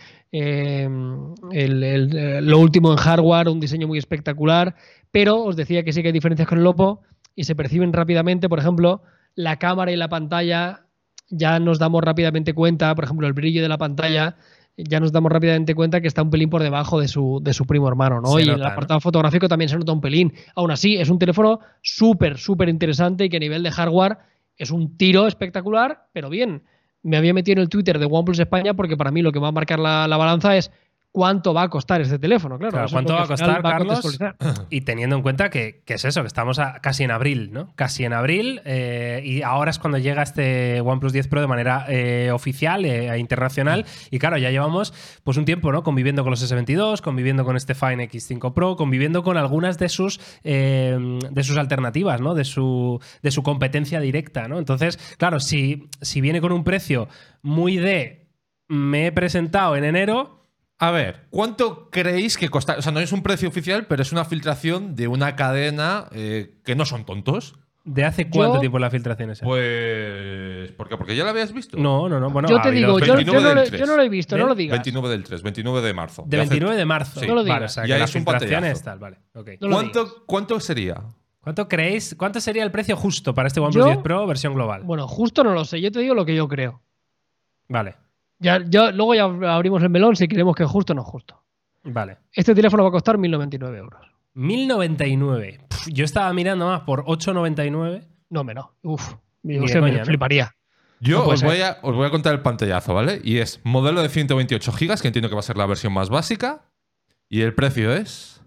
lo último en hardware, un diseño muy espectacular, pero os decía que sí que hay diferencias con el Oppo y se perciben rápidamente, por ejemplo, la cámara y la pantalla ya nos damos rápidamente cuenta, por ejemplo, el brillo de la pantalla ya nos damos rápidamente cuenta que está un pelín por debajo de su primo hermano, ¿no? Se Y nota, en el ¿no? apartado fotográfico también se nota un pelín. Aún así, es un teléfono súper, súper interesante y que a nivel de hardware es un tiro espectacular, pero bien. Me había metido en el Twitter de OnePlus España porque para mí lo que va a marcar la balanza es cuánto va a costar este teléfono. Claro, Claro, eso es lo ¿cuánto que va a al final costar, va a Carlos? contextualizar. Y teniendo en cuenta que es eso, que estamos casi en abril, ¿no? Casi en abril, y ahora es cuando llega este OnePlus 10 Pro de manera oficial e internacional. Y claro, ya llevamos pues un tiempo, ¿no? Conviviendo con los S22, conviviendo con este Fine X5 Pro, conviviendo con algunas de sus alternativas, ¿no? De su competencia directa, ¿no? Entonces, claro, si viene con un precio muy me he presentado en enero. A ver, ¿cuánto creéis que cuesta? O sea, no es un precio oficial, pero es una filtración de una cadena que no son tontos. ¿De hace cuánto tiempo la filtración esa? Pues. ¿Por qué? ¿Porque ya la habías visto? No. Bueno, Yo ha te habido digo, yo 29 no, del 3. yo no lo he visto, no lo digas. 29 del 3, 29 de marzo. de 29 de marzo. Sí. No lo Vale, digas. o sea, Ya que la es un filtración pantallazo. es tal, vale. Ok. No lo digas. ¿Cuánto sería? ¿Cuánto creéis? ¿Cuánto sería el precio justo para este OnePlus Yo- 10 Pro versión global? Bueno, justo no lo sé. Yo te digo lo que yo creo. Vale, Luego ya abrimos el melón si creemos que es justo o no es justo. vale. Este teléfono va a costar 1.099 euros. 1099. Yo estaba mirando más por 899. No, menos. Uf, Ni yo de me coña, ¿no? fliparía. Yo No puede os voy a contar el pantallazo, ¿vale? Y es modelo de 128 GB, que entiendo que va a ser la versión más básica. Y el precio es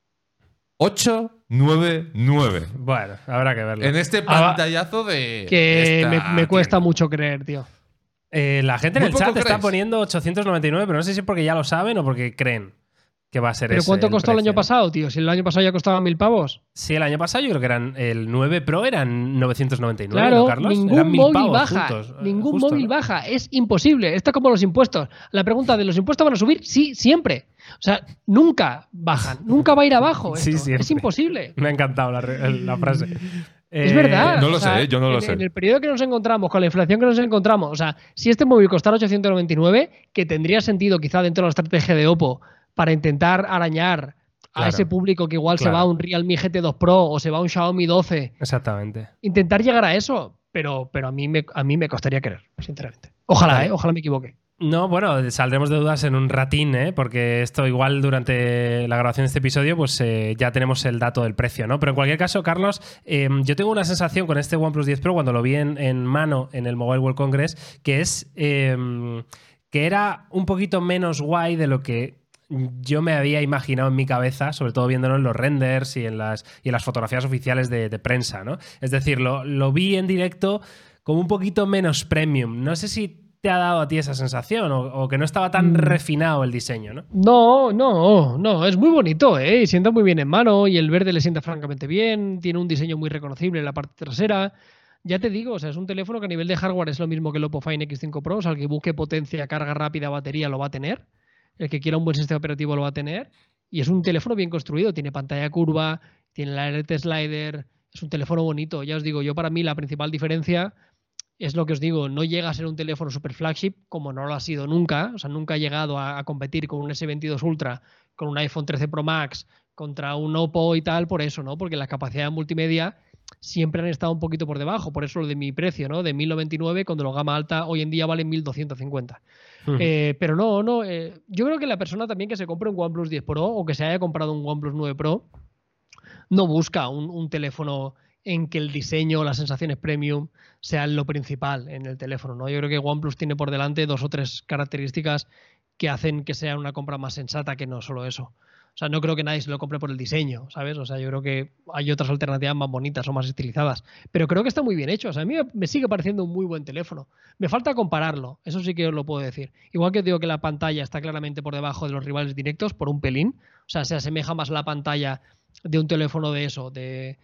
899. Bueno, habrá que verlo. En este pantallazo de. Que esta me cuesta tienda. mucho creer, tío. La gente en Muy el poco chat está creéis. poniendo 899, pero no sé si es porque ya lo saben o porque creen que va a ser ¿Pero ese cuánto el costó el precio, año ¿no? pasado, tío? Si el año pasado ya costaba 1.000 pavos. Sí, el año pasado yo creo que eran el 9 Pro eran 999, Claro, ¿no, Carlos? ningún Eran 1.000 móvil pavos baja. juntos, Ningún justo, móvil ¿no? baja. Es imposible. Esto es como los impuestos. La pregunta de ¿los impuestos van a subir? Sí, siempre. O sea, nunca bajan. Nunca va a ir abajo Sí, esto. siempre. Es imposible. Me ha encantado la frase. Es verdad. no lo o sea, sé, yo no lo sé. En el periodo que nos encontramos, con la inflación que nos encontramos, o sea, si este móvil costara 899, que tendría sentido quizá dentro de la estrategia de Oppo para intentar arañar a Claro, ese público que igual se claro. va a un Realme GT2 Pro o se va a un Xiaomi 12, Exactamente. intentar llegar a eso, pero a mí me costaría creer, sinceramente. Ojalá, Vale. ojalá me equivoque. No, bueno, saldremos de dudas en un ratín, porque esto igual durante la grabación de este episodio pues ya tenemos el dato del precio, ¿no? Pero en cualquier caso, Carlos, yo tengo una sensación con este OnePlus 10 Pro cuando lo vi en mano en el Mobile World Congress, que es que era un poquito menos guay de lo que yo me había imaginado en mi cabeza, sobre todo viéndolo en los renders y en las fotografías oficiales de prensa, ¿no? Es decir, lo vi en directo como un poquito menos premium. No sé si te ha dado a ti esa sensación o que no estaba tan refinado el diseño, ¿no? No, es muy bonito, y sienta muy bien en mano y el verde le sienta francamente bien, tiene un diseño muy reconocible en la parte trasera. Ya te digo, o sea, es un teléfono que a nivel de hardware es lo mismo que el Oppo Fine X5 Pro, o sea, el que busque potencia, carga rápida, batería lo va a tener, el que quiera un buen sistema operativo lo va a tener, y es un teléfono bien construido, tiene pantalla curva, tiene la LT slider, es un teléfono bonito. Ya os digo, yo para mí la principal diferencia es lo que os digo, no llega a ser un teléfono super flagship como no lo ha sido nunca, o sea, nunca ha llegado a competir con un S22 Ultra, con un iPhone 13 Pro Max, contra un Oppo y tal, por eso, ¿no? Porque las capacidades multimedia siempre han estado un poquito por debajo, por eso lo de mi precio, ¿no? De 1099, cuando lo gama alta hoy en día vale 1250. Pero yo creo que la persona también que se compre un OnePlus 10 Pro o que se haya comprado un OnePlus 9 Pro no busca un teléfono en que el diseño o las sensaciones premium sean lo principal en el teléfono, ¿no? Yo creo que OnePlus tiene por delante 2 o 3 características que hacen que sea una compra más sensata que no solo eso. O sea, no creo que nadie se lo compre por el diseño, ¿sabes? O sea, yo creo que hay otras alternativas más bonitas o más estilizadas. Pero creo que está muy bien hecho. O sea, a mí me sigue pareciendo un muy buen teléfono. Me falta compararlo, eso sí que os lo puedo decir. Igual que os digo que la pantalla está claramente por debajo de los rivales directos, por un pelín. O sea, se asemeja más la pantalla de un teléfono de eso, de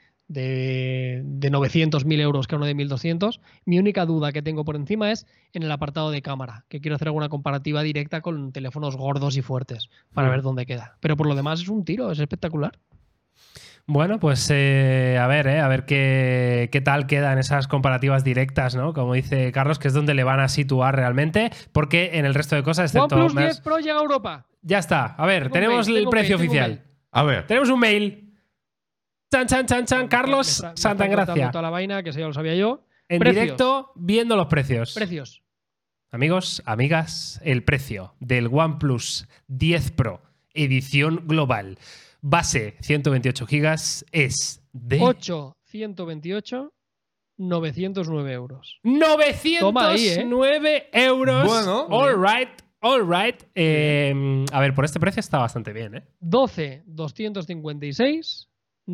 900.000 euros que uno de 1.200. Mi única duda que tengo por encima es en el apartado de cámara, que quiero hacer alguna comparativa directa con teléfonos gordos y fuertes para ver dónde queda. Pero por lo demás es un tiro, es espectacular. Bueno, pues a ver qué tal quedan esas comparativas directas, ¿no? Como dice Carlos, que es donde le van a situar realmente, porque en el resto de cosas, excepto... OnePlus 10 Pro llega a Europa. Ya está. A ver, tenemos el precio oficial. A ver. Tenemos un mail. Chan, chan, chan, chan. Carlos Me están Santagracia. contando toda la vaina, que eso ya lo sabía yo. En Precios. directo, viendo los precios. Precios. Amigos, amigas, el precio del OnePlus 10 Pro edición global base 128 GB es de 828, 909 euros. 909 euros. Bueno. All right. A ver, por este precio está bastante bien, ¿eh? 12, 256,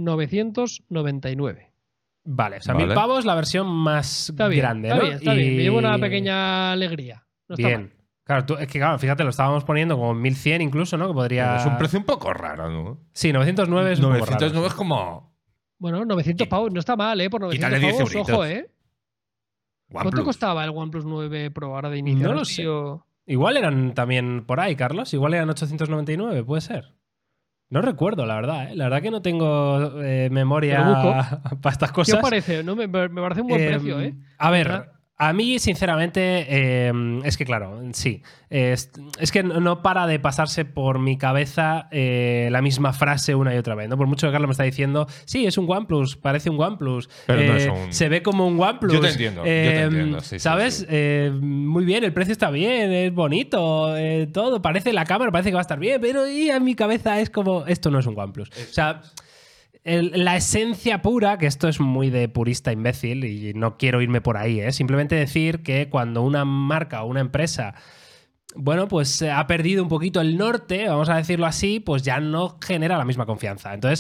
999. Vale, o sea, Vale. 1000 pavos la versión más Está bien, grande, está ¿no? bien, está bien. Me llevo una pequeña alegría. No está Bien. mal. Claro, es que claro, fíjate, lo estábamos poniendo como 1100 incluso, ¿no? Que podría... Es un precio un poco raro, ¿no? Sí, 909 es un poco raro, 909 sí. es como... Bueno, 900 pavos no está mal, ¿eh? Por 900 Quítale 10 pavos, euritos. ojo, ¿eh? ¿Cuánto OnePlus. costaba el OnePlus 9 Pro ahora de inicio? No Ahora lo sí sé. yo- Igual eran también por ahí, Carlos. Igual eran 899, puede ser. No recuerdo, la verdad. ¿eh? La verdad que no tengo memoria para estas ¿Qué cosas. os parece? No, me parece un buen precio, ¿eh? A ver, ¿Verdad? a mí, sinceramente, es que claro, sí. Es que no para de pasarse por mi cabeza la misma frase una y otra vez. ¿no? Por mucho que Carlos me está diciendo, sí, es un OnePlus, parece un OnePlus. Pero no es un- Se ve como un OnePlus. Yo te entiendo. Sí, ¿Sabes? sí. Muy bien, el precio está bien, es bonito, todo. Parece la cámara, parece que va a estar bien, pero en mi cabeza es como, esto no es un OnePlus. O sea, la esencia pura, que esto es muy de purista imbécil y no quiero irme por ahí, simplemente decir que cuando una marca o una empresa, bueno, pues ha perdido un poquito el norte, vamos a decirlo así, pues ya no genera la misma confianza. Entonces,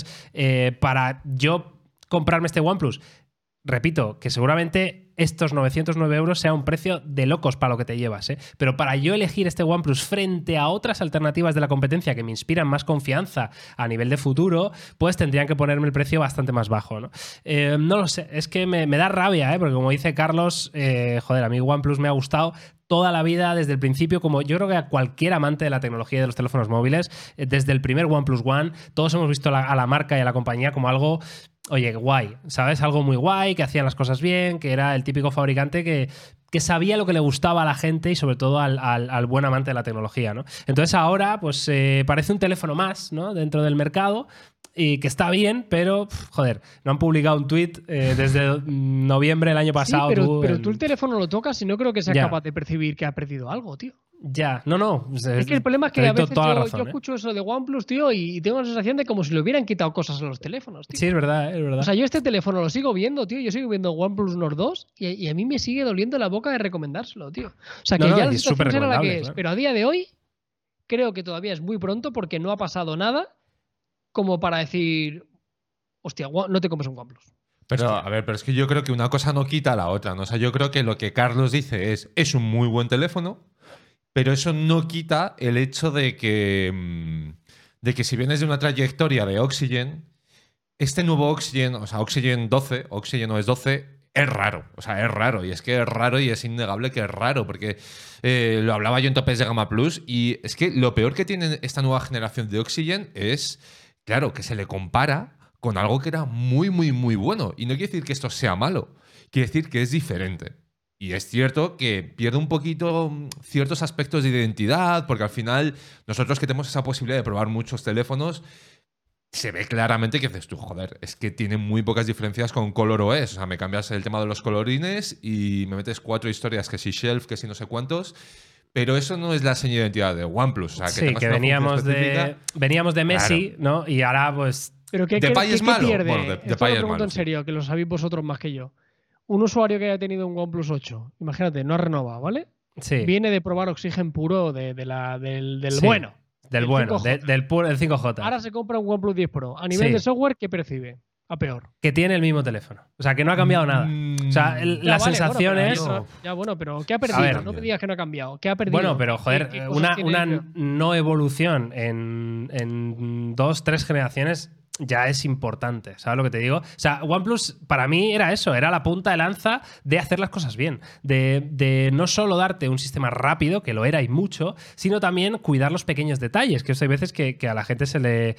para yo comprarme este OnePlus, repito, que seguramente estos 909 euros sea un precio de locos para lo que te llevas, ¿eh? Pero para yo elegir este OnePlus frente a otras alternativas de la competencia que me inspiran más confianza a nivel de futuro, pues tendrían que ponerme el precio bastante más bajo, ¿no? No lo sé, es que me da rabia, ¿eh? Porque como dice Carlos, joder, a mí OnePlus me ha gustado toda la vida, desde el principio, como yo creo que a cualquier amante de la tecnología y de los teléfonos móviles, desde el primer OnePlus One, todos hemos visto a la marca y a la compañía como algo, oye, guay, ¿sabes? Algo muy guay, que hacían las cosas bien, que era el típico fabricante que sabía lo que le gustaba a la gente y sobre todo al buen amante de la tecnología, ¿no? Entonces ahora, pues parece un teléfono más, ¿no? Dentro del mercado y que está bien, pero, joder, no han publicado un tweet desde noviembre del año pasado. Sí, pero tú el teléfono lo tocas y no creo que seas Ya. capaz de percibir que ha perdido algo, tío. Ya, no. Es que el problema es que te a doy veces toda la yo razón, ¿eh? escucho eso de OnePlus, tío, y tengo la sensación de como si le hubieran quitado cosas a los teléfonos, tío. Sí, es verdad, es verdad. O sea, yo este teléfono lo sigo viendo, tío. Yo sigo viendo OnePlus Nord 2 y a mí me sigue doliendo la boca de recomendárselo, tío. O sea, que No, ya la es súper situación será la que recomendable, es. claro. Pero a día de hoy creo que todavía es muy pronto porque no ha pasado nada como para decir, hostia, no te compres un OnePlus. Pero, a ver, pero es que yo creo que una cosa no quita a la otra, ¿no? O sea, yo creo que lo que Carlos dice es un muy buen teléfono, pero eso no quita el hecho de que si vienes de una trayectoria de Oxygen, este nuevo Oxygen, o sea, Oxygen 12, Oxygen OS 12, es raro. O sea, es raro. Y es que es raro y es innegable que es raro, porque lo hablaba yo en Topes de Gama Plus, y es que lo peor que tiene esta nueva generación de Oxygen es, claro, que se le compara con algo que era muy, muy, muy bueno. Y no quiere decir que esto sea malo, quiere decir que es diferente. Y es cierto que pierde un poquito ciertos aspectos de identidad, porque al final nosotros que tenemos esa posibilidad de probar muchos teléfonos, se ve claramente que dices tú, joder, es que tiene muy pocas diferencias con ColorOS. O sea, me cambias el tema de los colorines y me metes 4 historias, que si Shelf, que si no sé cuántos. Pero eso no es la seña de identidad de OnePlus. O sea, que sí, tengas que una función veníamos de Messi, ¿no? Y ahora, pues. Pero ¿qué ¿Depay es malo? pierde? Bueno, Esto Depay lo es pregunto malo, en sí. serio, que lo sabéis vosotros más que yo. Un usuario que haya tenido un OnePlus 8, imagínate, no ha renovado, ¿vale? Sí. Viene de probar Oxygen puro del Sí. bueno. Del del bueno, 5J. del 5J. Ahora se compra un OnePlus 10 Pro. A nivel Sí. de software, ¿qué percibe? A peor. Que tiene el mismo teléfono. O sea, que no ha cambiado nada. O sea, Ya, la vale, sensación bueno, pero es. hay otra- ya, bueno, pero ¿qué ha perdido? ver. No me digas que no ha cambiado. ¿Qué ha perdido? Bueno, pero joder, ¿Qué cosas tiene una peor? no evolución en 2, 3 generaciones ya es importante, ¿sabes lo que te digo? O sea, OnePlus para mí era eso, era la punta de lanza de hacer las cosas bien, de no solo darte un sistema rápido, que lo era y mucho, sino también cuidar los pequeños detalles, que eso hay veces que a la gente se le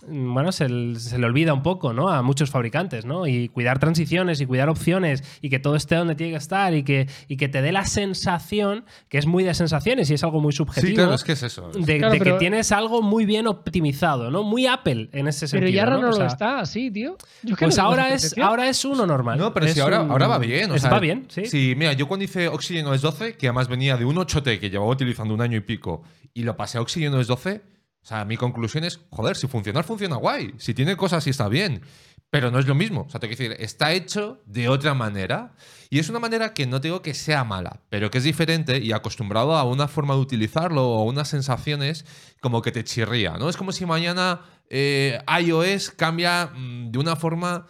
olvida un poco, ¿no? A muchos fabricantes, ¿no? Y cuidar transiciones y cuidar opciones y que todo esté donde tiene que estar y que te dé la sensación, que es muy de sensaciones y es algo muy subjetivo. Sí, claro, es que es eso. De Claro, que pero- tienes algo muy bien optimizado, ¿no? Muy Apple en ese sentido. Pero ya ¿no? ahora ¿no? no O sea, lo está, sí, tío. Yo que pues no tengo ahora esa es, percepción. ahora es uno normal. No, pero Es si ahora va bien. O sea, va bien, sí. Sí, mira, yo cuando hice Oxygen OS 12, que además venía de un 8T que llevaba utilizando un año y pico, y lo pasé a Oxygen OS 12, o sea, mi conclusión es, joder, si funciona guay. Si tiene cosas, sí está bien. Pero no es lo mismo. O sea, tengo que decir, está hecho de otra manera. Y es una manera que no digo que sea mala, pero que es diferente y acostumbrado a una forma de utilizarlo o a unas sensaciones como que te chirría, ¿no? Es como si mañana iOS cambia de una forma,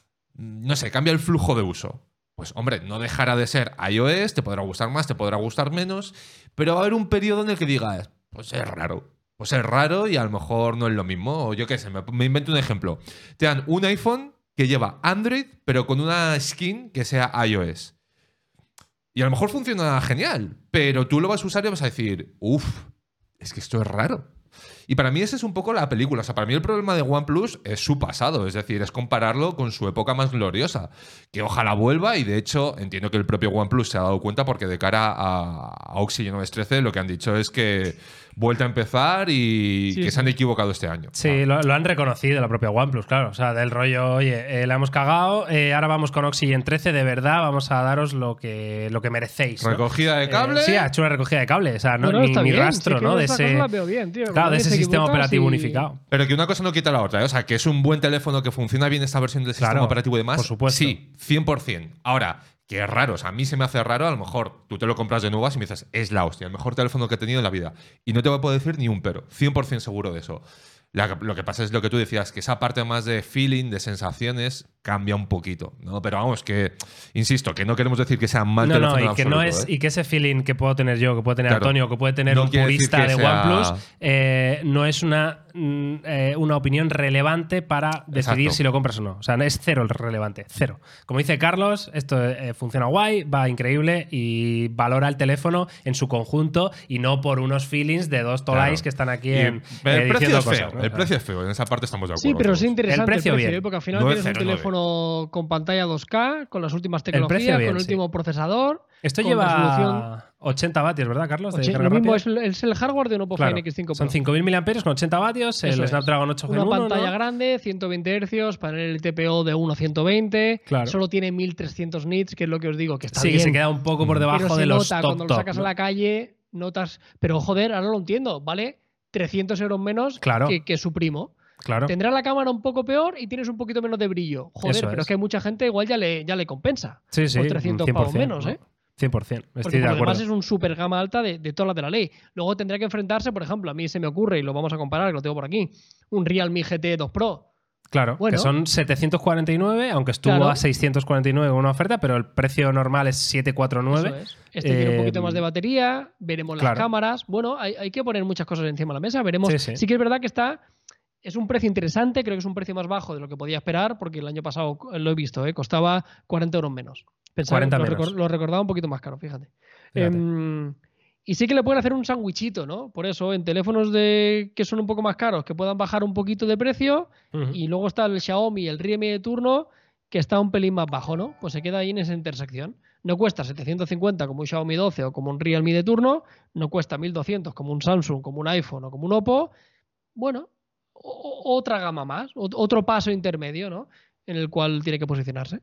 no sé, cambia el flujo de uso. Pues hombre, no dejará de ser iOS, te podrá gustar más, te podrá gustar menos, pero va a haber un periodo en el que digas, pues es raro. Pues es raro y a lo mejor no es lo mismo. O yo qué sé, me invento un ejemplo. Te dan un iPhone que lleva Android, pero con una skin que sea iOS. Y a lo mejor funciona genial, pero tú lo vas a usar y vas a decir, uff, es que esto es raro. Y para mí ese es un poco la película. O sea, para mí el problema de OnePlus es su pasado. Es decir, es compararlo con su época más gloriosa. Que ojalá vuelva y de hecho entiendo que el propio OnePlus se ha dado cuenta porque de cara a Oxygen OS 13 lo que han dicho es que vuelta a empezar y que se han equivocado este año. Sí, lo han reconocido la propia OnePlus, claro. O sea, del rollo, oye, la hemos cagado, ahora vamos con Oxygen 13, de verdad, vamos a daros lo que merecéis, ¿no? Recogida de cable. Sí, ha hecho una recogida de cable. O sea, no, Bueno, está ni bien, rastro, sí que ¿no? De esas ese, cosas las veo bien, tío. claro, Cuando de ese te sistema equivocas operativo y- unificado. Pero que una cosa no quita la otra, ¿eh? O sea, que es un buen teléfono que funciona bien esta versión del sistema Claro, operativo y demás. por supuesto. Sí, 100%. Ahora, que es raro. O sea, a mí se me hace raro. A lo mejor tú te lo compras de nuevas y me dices, es la hostia, el mejor teléfono que he tenido en la vida. Y no te voy a poder decir ni un pero. 100% seguro de eso. Lo que pasa es lo que tú decías, que esa parte más de feeling, de sensaciones, cambia un poquito, ¿no? Pero vamos, que, insisto, que no queremos decir que sea mal teléfono en y que no absoluto, es ¿eh? y que ese feeling que puedo tener yo, que puede tener Claro. Antonio, que puede tener No un quiere decir purista que de sea- OnePlus, no es una opinión relevante para decidir Exacto. si lo compras o no. O sea, es cero el relevante, cero. Como dice Carlos, esto funciona guay, va increíble y valora el teléfono en su conjunto y no por unos feelings de dos tolais Claro. que están aquí Y en el precio diciendo es feo. cosas, ¿no? El precio es feo. En esa parte estamos de acuerdo. Sí, pero es todos. interesante El precio bien. porque al final No es tienes un 0,9. teléfono con pantalla 2K, con las últimas precio tecnologías, bien, con el sí. último procesador. Esto con lleva resolución 80 vatios, ¿verdad, Carlos? De Lo carga mismo rápida. es el hardware de un Oppo Claro, Find X5 son Pro. 5.000 mAh con 80 vatios, el Eso es. Snapdragon 8 Gen Una 1, pantalla ¿no? grande, 120 Hz, panel TPO de 1.120, Claro. solo tiene 1300 nits, que es lo que os digo, que está Sí, bien. que se queda un poco por debajo pero se de los nota, top cuando lo top, sacas ¿no? a la calle, notas. Pero joder, ahora lo entiendo, ¿vale? 300 euros menos Claro. que su primo. Claro. Tendrá la cámara un poco peor y tienes un poquito menos de brillo. Joder, Eso pero es. es que mucha gente igual ya le compensa. Sí, sí, por 300 pavos 100%, menos, ¿no? ¿eh? 100%, Porque estoy por de lo acuerdo. demás es un super gama alta de todas las de la ley. Luego tendrá que enfrentarse, por ejemplo, a mí se me ocurre, y lo vamos a comparar, que lo tengo por aquí, un Realme GT 2 Pro. Claro, Bueno. que son 749, aunque estuvo Claro. a 649 en una oferta, pero el precio normal es 749. Eso es. Este tiene un poquito más de batería, veremos claro. las cámaras. Bueno, hay que poner muchas cosas encima de la mesa, veremos. Sí, sí. Sí que es verdad que es un precio interesante, creo que es un precio más bajo de lo que podía esperar, porque el año pasado lo he visto, costaba 40 euros menos. Pensaba, 40 lo, menos. lo recordaba un poquito más caro, fíjate. Fíjate. Y sí que le pueden hacer un sandwichito, ¿no? Por eso, en teléfonos que son un poco más caros, que puedan bajar un poquito de precio, Ujú. y luego está el Xiaomi, el Realme de turno, que está un pelín más bajo, ¿no? Pues se queda ahí en esa intersección. No cuesta 750 como un Xiaomi 12 o como un Realme de turno, no cuesta 1200 como un Samsung, como un iPhone o como un Oppo. Bueno, otra gama más, otro paso intermedio, ¿no? En el cual tiene que posicionarse.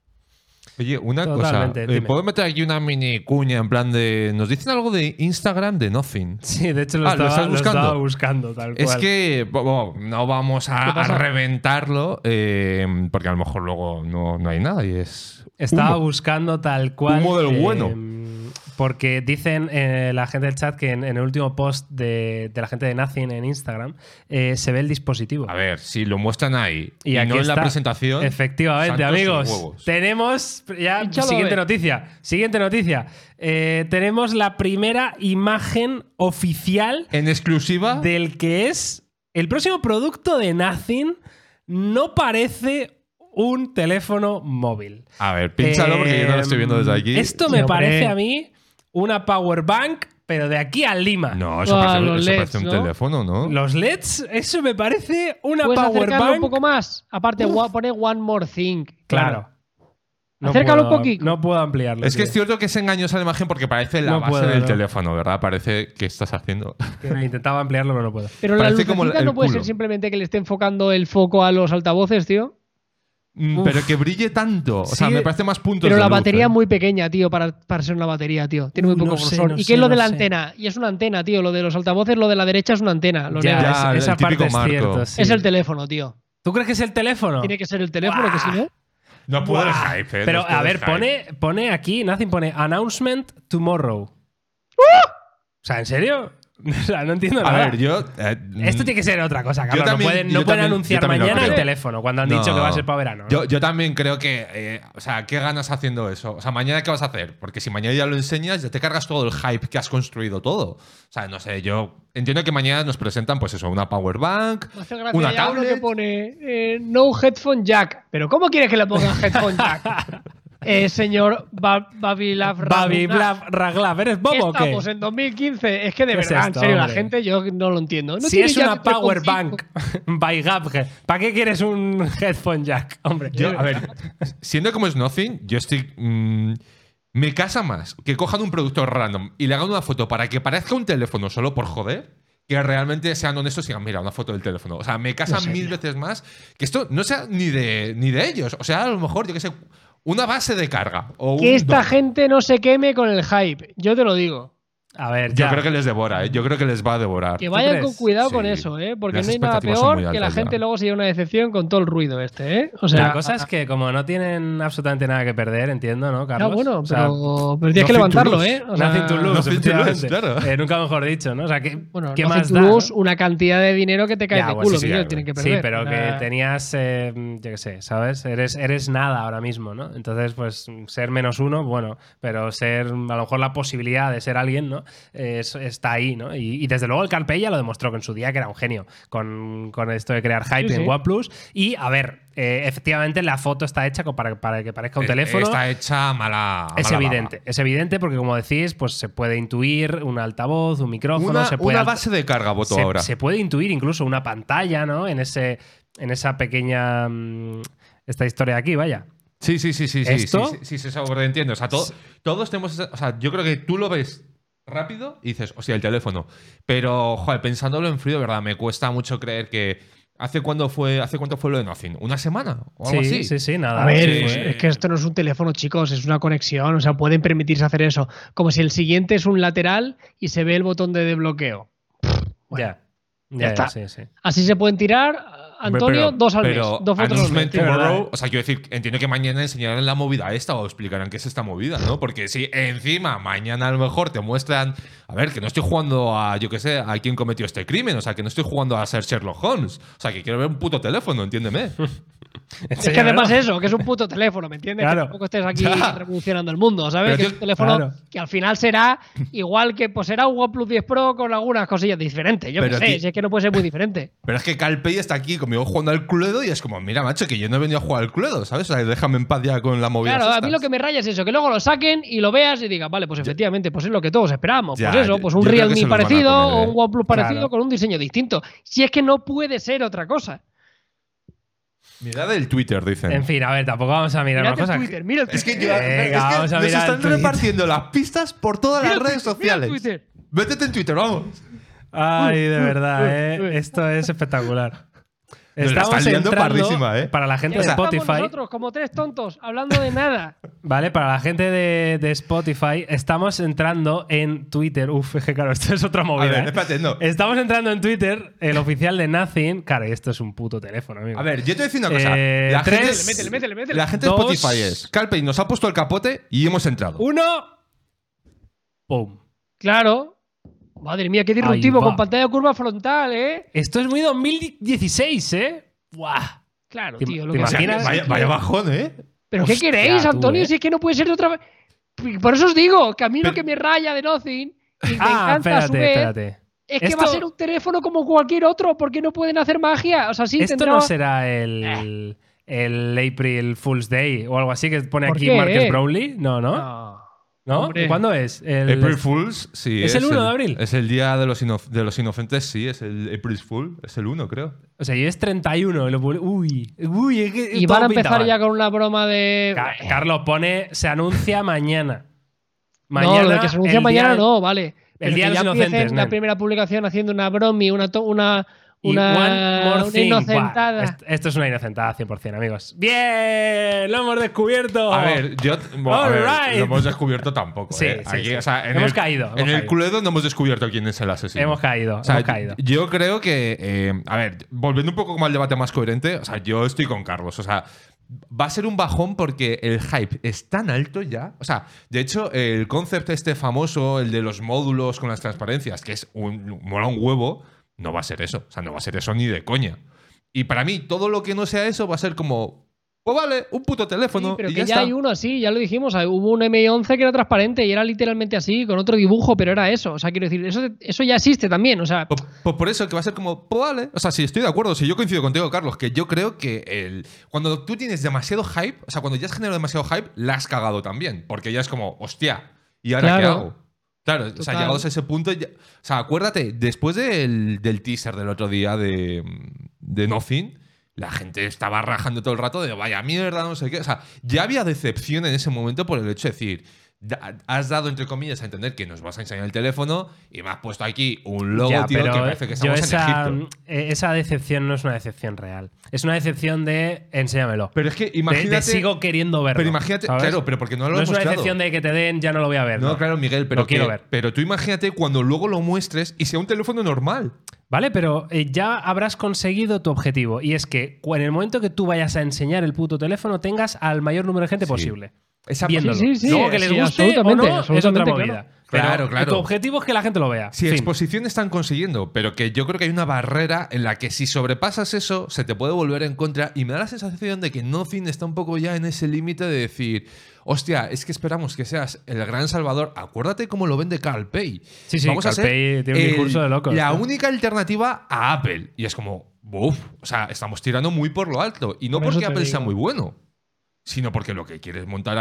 Oye, una Totalmente, cosa. dime. ¿Puedo meter aquí una mini cuña en plan de. Nos dicen algo de Instagram de Nothing? Sí, de hecho lo ¿lo estás buscando? estaba buscando, tal cual. Es que bueno, no vamos ¿Qué a pasa? reventarlo porque a lo mejor luego no hay nada y es. Estaba humo. buscando tal cual. Humo del bueno. Porque dicen la gente del chat que en el último post de la gente de Nothing en Instagram se ve el dispositivo. A ver, si lo muestran ahí y, aquí no en la está. presentación. Efectivamente, santos y amigos. huevos. Tenemos ya Pinchalo, siguiente ve. noticia. Siguiente noticia. Tenemos la primera imagen oficial En exclusiva. del que es el próximo producto de Nothing. No parece un teléfono móvil. A ver, pínchalo porque yo no lo estoy viendo desde aquí. Esto Sí, me hombre. parece a mí una power bank, pero de aquí a Lima. No, eso Ah, parece, los eso LEDs, parece un ¿no? teléfono, ¿no? Los LEDs, eso me parece una ¿Puedes power acercarlo bank. un poco más? Aparte, pone One More Thing. Claro. Acércalo puedo- un poquito. No puedo ampliarlo. Es que tío. es cierto que es engañosa la imagen porque parece la No base puedo, del no. teléfono, ¿verdad? Parece que estás haciendo. Que intentaba ampliarlo, pero no puedo. Pero la parece como lucecita el no puede culo. ser simplemente que le esté enfocando el foco a los altavoces, tío. Pero que brille tanto. O sea, Sí, me parece más puntos Pero de la luz, batería ¿eh? es muy pequeña, tío, para ser una batería, tío. Tiene muy No poco sé, grosor. no ¿Y sé, qué es lo de no la sé. antena? Y es una antena, tío. Lo de los altavoces, lo de la derecha es una antena. Lo Ya, negro. Ya, esa el típico parte es marco. cierto. Sí. Es el teléfono, tío. ¿Tú crees que es el teléfono? Tiene que ser el teléfono, que si no. No puedo el Buah. hype, ¿eh? Pero No puedo a el ver, hype. pone aquí, Nothing pone announcement tomorrow. O sea, ¿en serio? O sea, no entiendo A nada. ver, yo. Esto tiene que ser otra cosa, Carlos. también- no yo pueden también- anunciar yo también lo mañana el creo. teléfono cuando han dicho No. que va a ser para verano. ¿no? Yo también creo que. O sea, ¿qué ganas haciendo eso? O sea, ¿mañana qué vas a hacer? Porque si mañana ya lo enseñas, ya te cargas todo el hype que has construido todo. O sea, no sé, yo entiendo que mañana nos presentan, pues eso, una power bank, Me hace gracia una ya uno que tablet. pone no headphone jack. ¿Pero cómo quieres que le pongan headphone jack? Señor Babilaf Babi, Blab, Raglab, ¿eres bobo o qué? Estamos en 2015. Es que de ¿Qué es verdad, esto, en serio, la hombre? gente yo no lo entiendo. No Si tiene es ya una power 3,5. bank by Gapge, ¿para qué quieres un headphone jack? Hombre, A ver, siendo como es Nothing, yo estoy. Me casa más que cojan un producto random y le hagan una foto para que parezca un teléfono solo por joder, que realmente sean honestos y digan, mira, una foto del teléfono. O sea, me casa No sé, mil tío. veces más que esto no sea ni de ellos. O sea, a lo mejor, yo qué sé, una base de carga. O Que un esta dock. gente no se queme con el hype. Yo te lo digo. a ver, Yo ya. creo que les devora, ¿eh? Yo creo que les va a devorar. Que vayan crees? con cuidado Sí. con eso, ¿eh? Porque Las no hay nada expectativas son peor muy que la altas gente ya. luego se lleve una decepción con todo el ruido este, ¿eh? O sea, La cosa es que como no tienen absolutamente nada que perder, entiendo, ¿no, Carlos? ya, bueno, O sea, pero tienes que nothing to levantarlo, lose. ¿eh? O sea, nothing to lose, Nothing to lose, efectivamente. claro. Nunca mejor dicho, ¿no? O sea, ¿qué, Bueno, ¿qué no más haces da? plus ¿no? una cantidad de dinero que te cae Ya, de bueno, culo, sí, que sí, ellos tienen que Sí, perder. pero O que sea, tenías, yo qué sé, ¿sabes? Eres nada ahora mismo, ¿no? Entonces, pues ser -1, bueno, pero ser, a lo mejor la posibilidad de ser alguien, ¿no? Está ahí, ¿no? Y desde luego el Carpe ya lo demostró que en su día que era un genio con esto de crear hype Sí, en sí. OnePlus. Y, a ver, efectivamente la foto está hecha para que parezca un teléfono. Está hecha mala. Es mala evidente, es evidente porque como decís, pues se puede intuir un altavoz, un micrófono, baba. se puede Una base de carga, voto se, ahora. se puede intuir incluso una pantalla, ¿no? En esa pequeña esta historia de aquí, vaya. Sí, ¿Esto? sí, se sobreentiende. O sea, todos tenemos. O sea, yo creo que tú lo ves rápido y dices, hostia, el teléfono. Pero, joder, pensándolo en frío, ¿verdad? Me cuesta mucho creer que. ¿Hace cuánto fue lo de Nothing? ¿Una semana? ¿O algo así? Sí, nada. a ver, Sí, es que esto no es un teléfono, chicos, es una conexión. O sea, pueden permitirse hacer eso. Como si el siguiente es un lateral y se ve el botón de desbloqueo. Bueno, ya está. sí. Así se pueden tirar, Antonio, Pero- dos al mes. pero Dos fotos al mes. announcement tío, ¿verdad? tomorrow, o sea, quiero decir, entiendo que mañana enseñarán la movida esta o explicarán qué es esta movida, ¿no? Porque si encima mañana a lo mejor te muestran, a ver, que no estoy jugando a, yo qué sé, a quién cometió este crimen, o sea, que no estoy jugando a ser Sherlock Holmes, o sea, que quiero ver un puto teléfono, entiéndeme. Es que además eso, que es un puto teléfono, ¿me entiendes? Claro. Que tampoco estés aquí Ya. revolucionando el mundo, ¿sabes? Pero Que tío, es un teléfono claro. que al final será igual que, pues será un OnePlus 10 Pro con algunas cosillas diferentes. Yo qué Pero sé, tío- si es que no puede ser muy diferente. Pero es que Calpey está aquí conmigo jugando al Cluedo y es como, mira, macho, que yo no he venido a jugar al Cluedo, ¿sabes? O sea, déjame en paz ya con la movida. Claro, a mí lo que me raya es eso, que luego lo saquen y lo veas y digas, vale, pues efectivamente, pues es lo que todos esperamos. Ya, Pues eso, pues un yo creo que Realme se los van a parecido comer, o un OnePlus parecido Claro. con un diseño distinto. Si es que no puede ser otra cosa. Mirad el Twitter, dicen. En fin, a ver, tampoco vamos a mirar Mira una el cosa. Twitter, mira el Es que, Twitter. Venga, vamos a nos mirar están el Twitter. repartiendo las pistas por todas Mira las el redes Twitter, mira el sociales. Twitter. Métete en Twitter, vamos. Ay, de verdad, uy. Esto es espectacular. Nos la están liando pardísima, para la gente Y de ahora estamos Spotify, nosotros como tres tontos hablando de nada. ¿vale? Para la gente de Spotify, estamos entrando en Twitter. Uf, es que claro, esto es otra A movida. ver, ¿eh? espérate, no. Estamos entrando en Twitter, el oficial de Nothing. Claro, y esto es un puto teléfono, amigo. A ver, yo te voy a decir una cosa. La tres, gente, Métele. la gente dos, de Spotify es. Calpey nos ha puesto el capote y hemos entrado. uno. ¡Pum! Claro. Madre mía, qué disruptivo, Ahí va. con pantalla curva frontal, ¿eh? Esto es muy 2016, ¿eh? ¡Buah! Claro, ¿Te- tío. Lo te que O sea, imaginas? vaya bajón, ¿eh? ¿Pero qué Hostia, queréis, tú, Antonio? ¿eh? Si es que no puede ser de otra. Por eso os digo que a mí lo Pero- que me raya de Nothing y me Ah, encanta a su vez espérate. es que Esto- va a ser un teléfono como cualquier otro, porque no pueden hacer magia. O sea, sí, Esto tendrá. no será el April Fool's Day o algo así que pone ¿Por aquí qué? Marques Brownlee. No, ¿no? No. ¿No? Hombre. ¿Cuándo es? April Fools, sí. ¿Es el 1 de abril? Es el día de los inocentes, sí. Es el April Fool. Es el 1, creo. O sea, y es 31. Uy, es que Y todo van a pinta empezar mal. ya con una broma de. Carlos pone, se anuncia mañana. No, lo de que se anuncia el mañana día- no, vale. el Pero día que de ya los inocentes, empiecen la nen. primera publicación haciendo una bromi, una Y one more una thing. inocentada. Buah, esto es una inocentada 100%, amigos. ¡Bien! ¡Lo hemos descubierto! A ver, a ver, Alright. lo hemos descubierto tampoco. Sí, ¿eh? sí, Aquí, sí. o sea, Hemos caído, hemos En el caído. Cluedo no hemos descubierto quién es el asesino. Hemos caído, O sea, hemos caído. Yo creo que, a ver, volviendo un poco como al debate más coherente, o sea, yo estoy con Carlos. O sea, va a ser un bajón porque el hype es tan alto ya. O sea, de hecho, el concepto este famoso, el de los módulos con las transparencias, que es mola un huevo, no va a ser eso. O sea, no va a ser eso ni de coña. Y para mí, todo lo que no sea eso va a ser como, pues vale, un puto teléfono. Sí, pero y que ya ya está. hay uno así, ya lo dijimos. Hubo un M11 que era transparente y era literalmente así, con otro dibujo, pero era eso. O sea, quiero decir, eso ya existe también. O sea, Pues por eso que va a ser como, pues vale. O sea, sí, estoy de acuerdo. Si yo coincido contigo, Carlos, que yo creo que cuando tú tienes demasiado hype, o sea, cuando ya has generado demasiado hype, la has cagado también. Porque ya es como, hostia, ¿y ahora Claro. qué hago? Claro, o sea, Total. llegados a ese punto. O sea, acuérdate, después del teaser del otro día de Nothing, la gente estaba rajando todo el rato de vaya mierda, no sé qué. O sea, ya había decepción en ese momento por el hecho de decir, has dado, entre comillas, a entender que nos vas a enseñar el teléfono y me has puesto aquí un logo, Ya, tío, que pero parece que yo estamos en Egipto. esa decepción no es una decepción real. Es una decepción de enséñamelo. Pero es que De imagínate. sigo queriendo verlo. Pero imagínate, ¿sabes? claro, pero porque no lo No he es una mostrado. decepción de que te den, ya no lo voy a ver. No, claro, Miguel, pero Lo quiero ver. Pero tú imagínate cuando luego lo muestres y sea un teléfono normal. Vale, pero ya habrás conseguido tu objetivo. Y es que en el momento que tú vayas a enseñar el puto teléfono, tengas al mayor número de gente Sí. posible. Esa Viéndolo. Sí, sí, Luego que les sí, guste o absolutamente, no, es otra absolutamente, movida. claro. Pero Claro. tu objetivo es que la gente lo vea. Si Fin. exposición están consiguiendo, pero que yo creo que hay una barrera en la que si sobrepasas eso, se te puede volver en contra. Y me da la sensación de que Nothing está un poco ya en ese límite de decir, hostia, es que esperamos que seas el gran salvador. Acuérdate cómo lo vende Carl Pei. Sí, sí, Vamos a Carl ser Pei tiene un discurso de locos. la ¿no? única alternativa a Apple. Y es como, buf, o sea, estamos tirando muy por lo alto. Y no Por eso porque te Apple sea digo. muy bueno, sino porque lo que quieres montar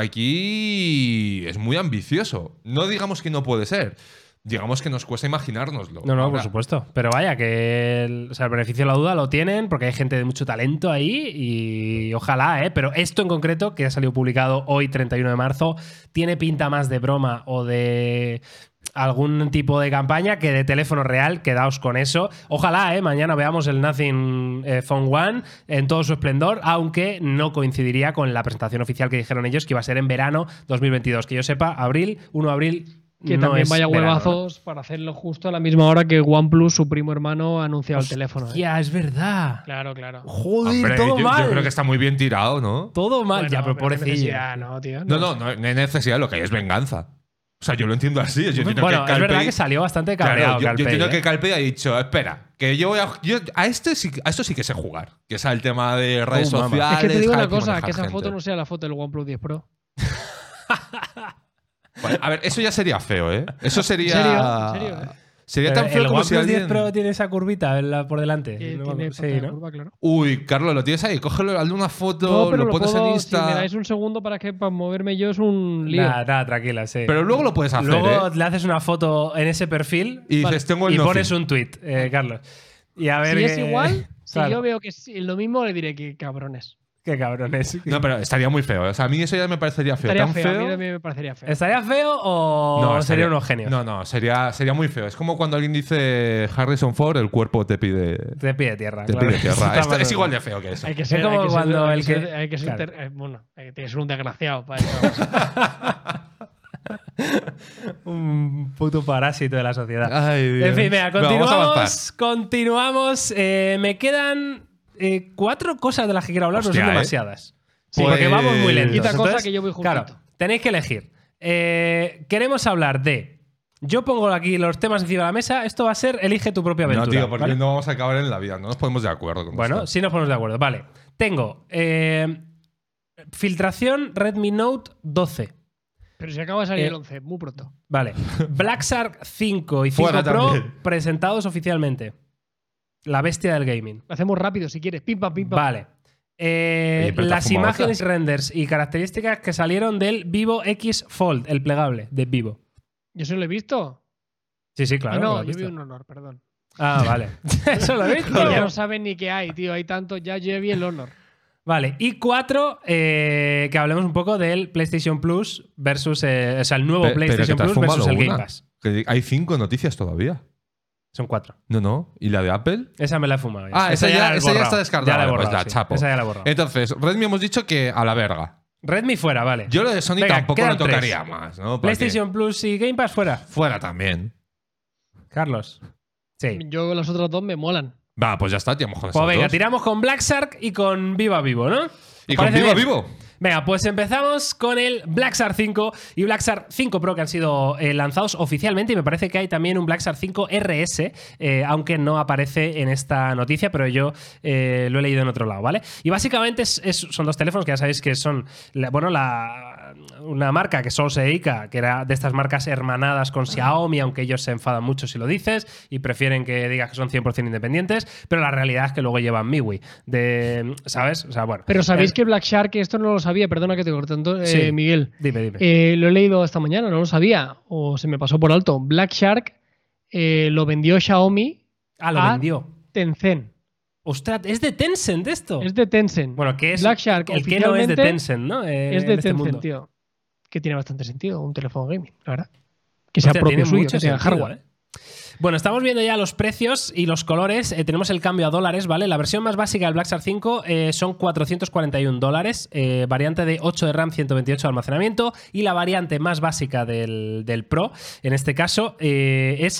aquí es muy ambicioso. No digamos que no puede ser. Digamos que nos cuesta imaginárnoslo. No, Ahora, por supuesto. Pero vaya, que el beneficio de la duda lo tienen porque hay gente de mucho talento ahí y ojalá, ¿eh? Pero esto en concreto, que ha salido publicado hoy, 31 de marzo, tiene pinta más de broma o de algún tipo de campaña que de teléfono real. Quedaos con eso. Ojalá, mañana veamos el Nothing Phone One en todo su esplendor, aunque no coincidiría con la presentación oficial que dijeron ellos que iba a ser en verano 2022. Que yo sepa, 1 de abril. que no también es vaya verano, ¿no? huevazos para hacerlo justo a la misma hora que OnePlus, su primo hermano, ha anunciado el teléfono. Ya, es verdad. Claro, claro. Joder, hombre, todo yo mal. creo que está muy bien tirado, ¿no? Todo mal. Bueno, ya, pero qué pobrecillo. necesidad, no, tío. No hay necesidad, lo que hay es venganza. O sea, yo lo entiendo así. Yo entiendo Bueno, que es verdad Calpey- que salió bastante Claro, cabreado. yo Calpey, entiendo ¿eh? que Calpey ha dicho, espera, que yo voy a esto sí que sé jugar. Que es el tema de redes Oh, mamá. sociales. Es que te digo una hype y cosa, manejar que esa gente. foto no sea la foto del OnePlus 10 Pro. Bueno, a ver, eso ya sería feo, ¿eh? Eso sería. ¿En serio? Sería Pero tan feo el como si OnePlus 10 alguien. Pro tiene esa curvita por delante. Que No, tiene sí, pantalla ¿no? curva, claro. Uy, Carlos, lo tienes ahí. Cógelo, hazle una foto, No, pero lo pones puedo, en si Insta. me dais un segundo para moverme yo es un lío. Nada, tranquila, sí. Pero luego lo puedes hacer, Luego ¿eh? le haces una foto en ese perfil Y dices, tengo el y Nothing. pones un tweet, Carlos. Y a ver Si es qué- igual, si Claro. yo veo que es lo mismo, le diré que cabrones. Qué cabrones. No, pero estaría muy feo. O sea, a mí eso ya me parecería feo. Estaría Tan feo, a feo. mí también me parecería feo. ¿Estaría feo o sería estaría- unos genios? No, sería muy feo. Es como cuando alguien dice Harrison Ford, el cuerpo te pide Tierra. Te claro. pide tierra. Está Esto mal. es igual de feo que eso. Hay que Es ser, como hay que ser- cuando hay el que que- ser- hay que ser claro. bueno, hay que ser un desgraciado para eso. Un puto parásito de la sociedad. Ay, Dios. En fin, venga, Venga, vamos a avanzar. continuamos. Me quedan 4 cosas de las que quiero hablar, no Hostia, son ¿eh? demasiadas. Sí, Pues- porque vamos muy lentos. Quita cosa Entonces, que yo voy justito. Claro, tenéis que elegir. Queremos hablar de... Yo pongo aquí los temas encima de la mesa. Esto va a ser elige tu propia aventura. No, tío, porque ¿vale? no vamos a acabar en la vida. No nos ponemos de acuerdo con Bueno, esto. sí nos ponemos de acuerdo. Vale. Tengo filtración Redmi Note 12. Pero si acaba de salir Eh, el 11, muy pronto. Vale. Black Shark 5 y 5 Fuera Pro también. presentados oficialmente. La bestia del gaming. Lo hacemos rápido si quieres. Pim pam, pim pam. Vale. pero las te has fumado imágenes, renders y características que salieron del Vivo X Fold, el plegable de Vivo. ¿Yo eso lo he visto? Sí, sí, claro. Ah, que lo no, has yo visto. vi un Honor, perdón. Ah, vale. Eso lo he visto. Que ya no saben ni qué hay, tío. Hay tanto. Ya yo vi el Honor. Vale, y 4, que hablemos un poco del PlayStation Plus versus. O sea, el nuevo Pero PlayStation que te has Plus versus fumado el Game una. Pass. Que hay 5 noticias todavía. Son 4. No. ¿Y la de Apple? Esa me la he fumado. Ah, esa la he ya borrado. está descartada. Ya la he Pues borrado, la sí. chapo. Esa ya la he borrado. Entonces, Redmi hemos dicho que a la verga. Redmi fuera, vale. Yo lo de Sony Venga, tampoco quedan lo tocaría 3. más, ¿no? PlayStation Plus y Game Pass fuera. Fuera también. Carlos. Sí. Yo las otras dos me molan. Va, pues ya está, tiramos con Pues esas venga, dos. tiramos con Black Shark y con Viva Vivo, ¿no? Y con ¿Parece Viva bien? Vivo. Venga, pues empezamos con el Black Shark 5 y Black Shark 5 Pro que han sido lanzados oficialmente, y me parece que hay también un Black Shark 5 RS, aunque no aparece en esta noticia, pero yo lo he leído en otro lado, ¿vale? Y básicamente son dos teléfonos que ya sabéis que son, una marca que solo se dedica, que era de estas marcas hermanadas con Xiaomi, aunque ellos se enfadan mucho si lo dices y prefieren que digas que son 100% independientes, pero la realidad es que luego llevan MIUI, ¿sabes? O sea, bueno. Pero sabéis que Black Shark, esto no lo sabía, perdona que te corte, Sí. Miguel. Dime. Lo he leído esta mañana, no lo sabía, o se me pasó por alto. Black Shark lo vendió Xiaomi Lo a vendió. Tencent. Ostras, ¿es de Tencent esto? Es de Tencent. Bueno, que es Black Shark el que no es de oficialmente Tencent, ¿no? es de en este Tencent, mundo. tío. Que tiene bastante sentido, un teléfono gaming, la verdad. Que sea Hostia, propio tiene suyo, mucho que sea sentido, hardware. Bueno, estamos viendo ya los precios y los colores. Tenemos el cambio a dólares, ¿vale? La versión más básica del Black Shark 5 son $441, variante de 8 de RAM, 128 de almacenamiento, y la variante más básica del Pro, en este caso, es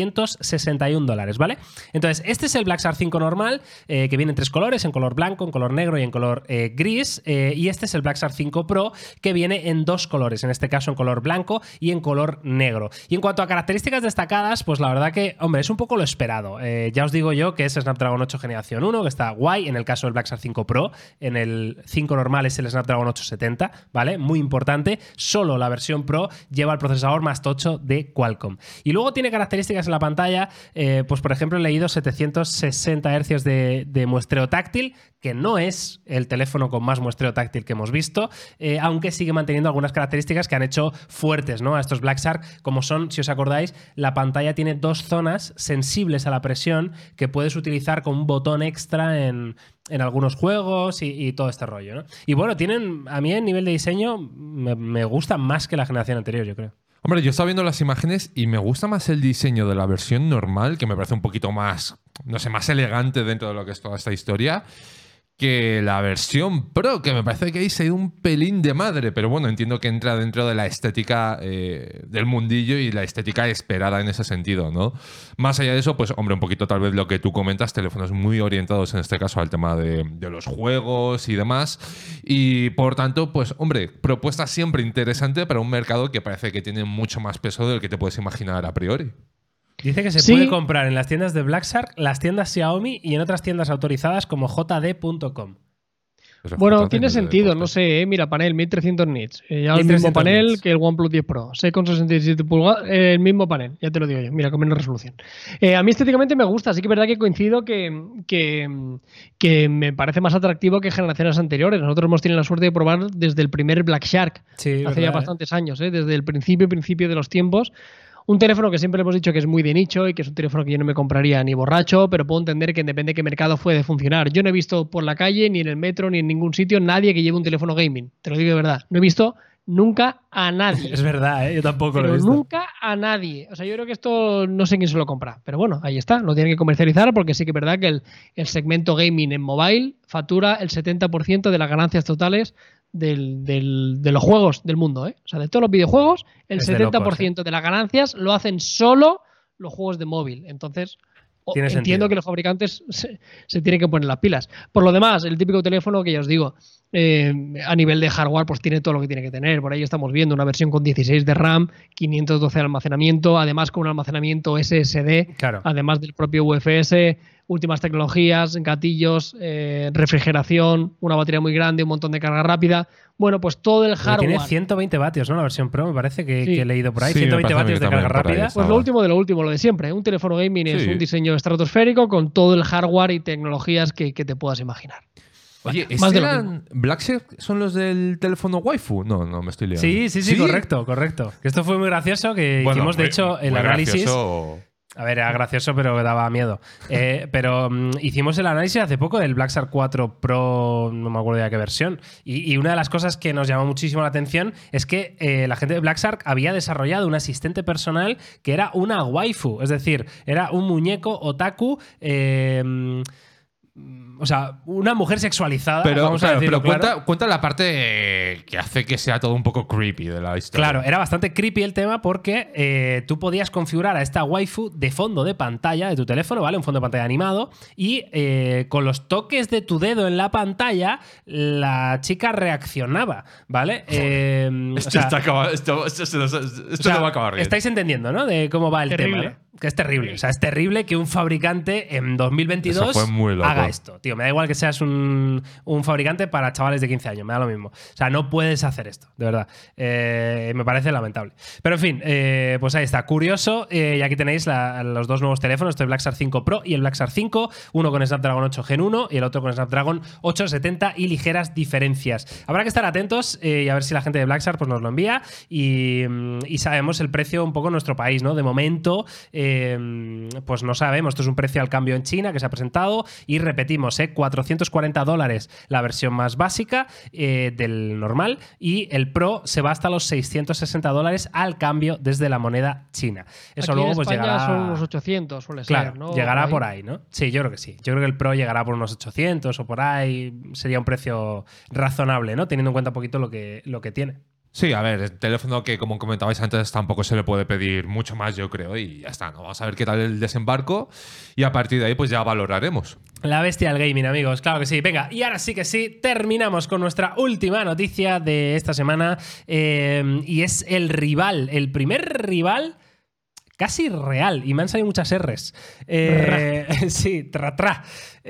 $661, ¿vale? Entonces, este es el Black Shark 5 normal, que viene en 3 colores, en color blanco, en color negro y en color gris, y este es el Black Shark 5 Pro, que viene en 2 colores, en este caso en color blanco y en color negro. Y en cuanto a características destacadas, pues la verdad que, hombre, es un poco lo esperado. Ya os digo yo que es Snapdragon 8 generación 1, que está guay, en el caso del Black Shark 5 Pro. En el 5 normal es el Snapdragon 870, ¿vale? Muy importante. Solo la versión Pro lleva el procesador más tocho de Qualcomm. Y luego tiene características en la pantalla, pues por ejemplo he leído 760 Hz de muestreo táctil, que no es el teléfono con más muestreo táctil que hemos visto, aunque sigue manteniendo algunas características que han hecho fuertes, ¿no?, a estos Black Shark, como son, si os acordáis, la pantalla tiene 2 zonas sensibles a la presión que puedes utilizar con un botón extra en algunos juegos y todo este rollo, ¿no? Y bueno, a mí en nivel de diseño me gusta más que la generación anterior, yo creo. Hombre, yo estaba viendo las imágenes y me gusta más el diseño de la versión normal, que me parece un poquito más, no sé, más elegante dentro de lo que es toda esta historia, que la versión Pro, que me parece que ahí se ha ido un pelín de madre, pero bueno, entiendo que entra dentro de la estética del mundillo y la estética esperada en ese sentido, ¿no? Más allá de eso, pues hombre, un poquito tal vez lo que tú comentas, teléfonos muy orientados en este caso al tema de los juegos y demás, y por tanto, pues hombre, propuesta siempre interesante para un mercado que parece que tiene mucho más peso del que te puedes imaginar a priori. Dice que se Sí. puede comprar en las tiendas de Black Shark, las tiendas Xiaomi y en otras tiendas autorizadas como jd.com. Pues Bueno, fíjate, tiene no sé, sentido, no pues, sé, mira, panel 1300 nits. Ya el 1300 mismo panel nits. que el OnePlus 10 Pro. 6,67 pulgadas, el mismo panel, ya te lo digo yo. Mira, con menos resolución. A mí estéticamente me gusta, sí que es verdad que coincido que me parece más atractivo que generaciones anteriores. Nosotros hemos tenido la suerte de probar desde el primer Black Shark, Sí, hace ya verdad, bastantes años, desde el principio de los tiempos. Un teléfono que siempre hemos dicho que es muy de nicho y que es un teléfono que yo no me compraría ni borracho, pero puedo entender que depende de qué mercado puede funcionar. Yo no he visto por la calle, ni en el metro, ni en ningún sitio nadie que lleve un teléfono gaming. Te lo digo de verdad. No he visto nunca a nadie. Es verdad, yo tampoco lo he Pero visto. nunca a nadie. O sea, yo creo que esto no sé quién se lo compra. Pero bueno, ahí está. Lo tienen que comercializar porque sí que es verdad que el segmento gaming en mobile factura el 70% de las ganancias totales de los juegos del mundo, ¿eh? O sea, de todos los videojuegos, el Es de 70% locos, de las ganancias lo hacen solo los juegos de móvil. Entonces, Tiene entiendo sentido. que los fabricantes se tienen que poner las pilas. Por lo demás, el típico teléfono que ya os digo, a nivel de hardware, pues tiene todo lo que tiene que tener. Por ahí estamos viendo una versión con 16 de RAM, 512 de almacenamiento, además con un almacenamiento SSD, Claro. además del propio UFS, últimas tecnologías, gatillos, refrigeración, una batería muy grande, un montón de carga rápida. Bueno, pues todo el Porque hardware. tiene 120 vatios, ¿no? La versión Pro, me parece que Sí. he leído por ahí. Sí, me 120 parece a mí vatios de también carga por ahí rápida. está. Pues lo último de lo último, lo de siempre. Un teléfono gaming es Sí. un diseño estratosférico con todo el hardware y tecnologías que te puedas imaginar. Oye, Más de lo eran Blackshark son los del teléfono waifu? No, me estoy liando. Sí, correcto. Que esto fue muy gracioso, que Bueno, hicimos, de muy- hecho, el muy análisis. gracioso. A ver, era gracioso, pero daba miedo. Pero hicimos el análisis hace poco del Blackshark 4 Pro, no me acuerdo de qué versión. Y una de las cosas que nos llamó muchísimo la atención es que la gente de Blackshark había desarrollado un asistente personal que era una waifu. Es decir, era un muñeco otaku. O sea, una mujer sexualizada. Pero, vamos a claro, decirlo pero claro. cuenta la parte que hace que sea todo un poco creepy de la historia. Claro, era bastante creepy el tema porque tú podías configurar a esta waifu de fondo de pantalla de tu teléfono, ¿vale? Un fondo de pantalla animado. Y con los toques de tu dedo en la pantalla, la chica reaccionaba, ¿vale? Esto no va a acabar bien. Estáis entendiendo, ¿no? De cómo va el Terrible. tema, ¿no? Que es terrible. O sea, es terrible que un fabricante en 2022 Eso fue muy loco. haga esto. Tío, me da igual que seas un fabricante para chavales de 15 años, me da lo mismo. O sea, no puedes hacer esto, de verdad. Me parece lamentable. Pero en fin, pues ahí está. Curioso. Y aquí tenéis los dos nuevos teléfonos, este Blackshark 5 Pro y el Blackshark 5, uno con Snapdragon 8 Gen 1 y el otro con Snapdragon 870 y ligeras diferencias. Habrá que estar atentos y a ver si la gente de Blackshark pues, nos lo envía y sabemos el precio un poco en nuestro país, ¿no? De momento, pues no sabemos. Esto es un precio al cambio en China que se ha presentado y repetimos, $440 la versión más básica del normal y el Pro se va hasta los $660 al cambio desde la moneda china. Eso Aquí luego en pues España llegará. son unos 800, suele Claro, ser, ¿no? llegará por ahí, ¿no? Sí, yo creo que sí. Yo creo que el Pro llegará por unos 800 o por ahí. Sería un precio razonable, ¿no? Teniendo en cuenta un poquito lo que tiene. Sí, a ver, el teléfono que, como comentabais antes, tampoco se le puede pedir mucho más, yo creo, y ya está, ¿no? Vamos a ver qué tal el desembarco y a partir de ahí pues ya valoraremos. La bestia del gaming, amigos, claro que sí. Venga, y ahora sí que sí, terminamos con nuestra última noticia de esta semana y es el rival, el primer rival casi real, y me han salido muchas R's. Sí, tra.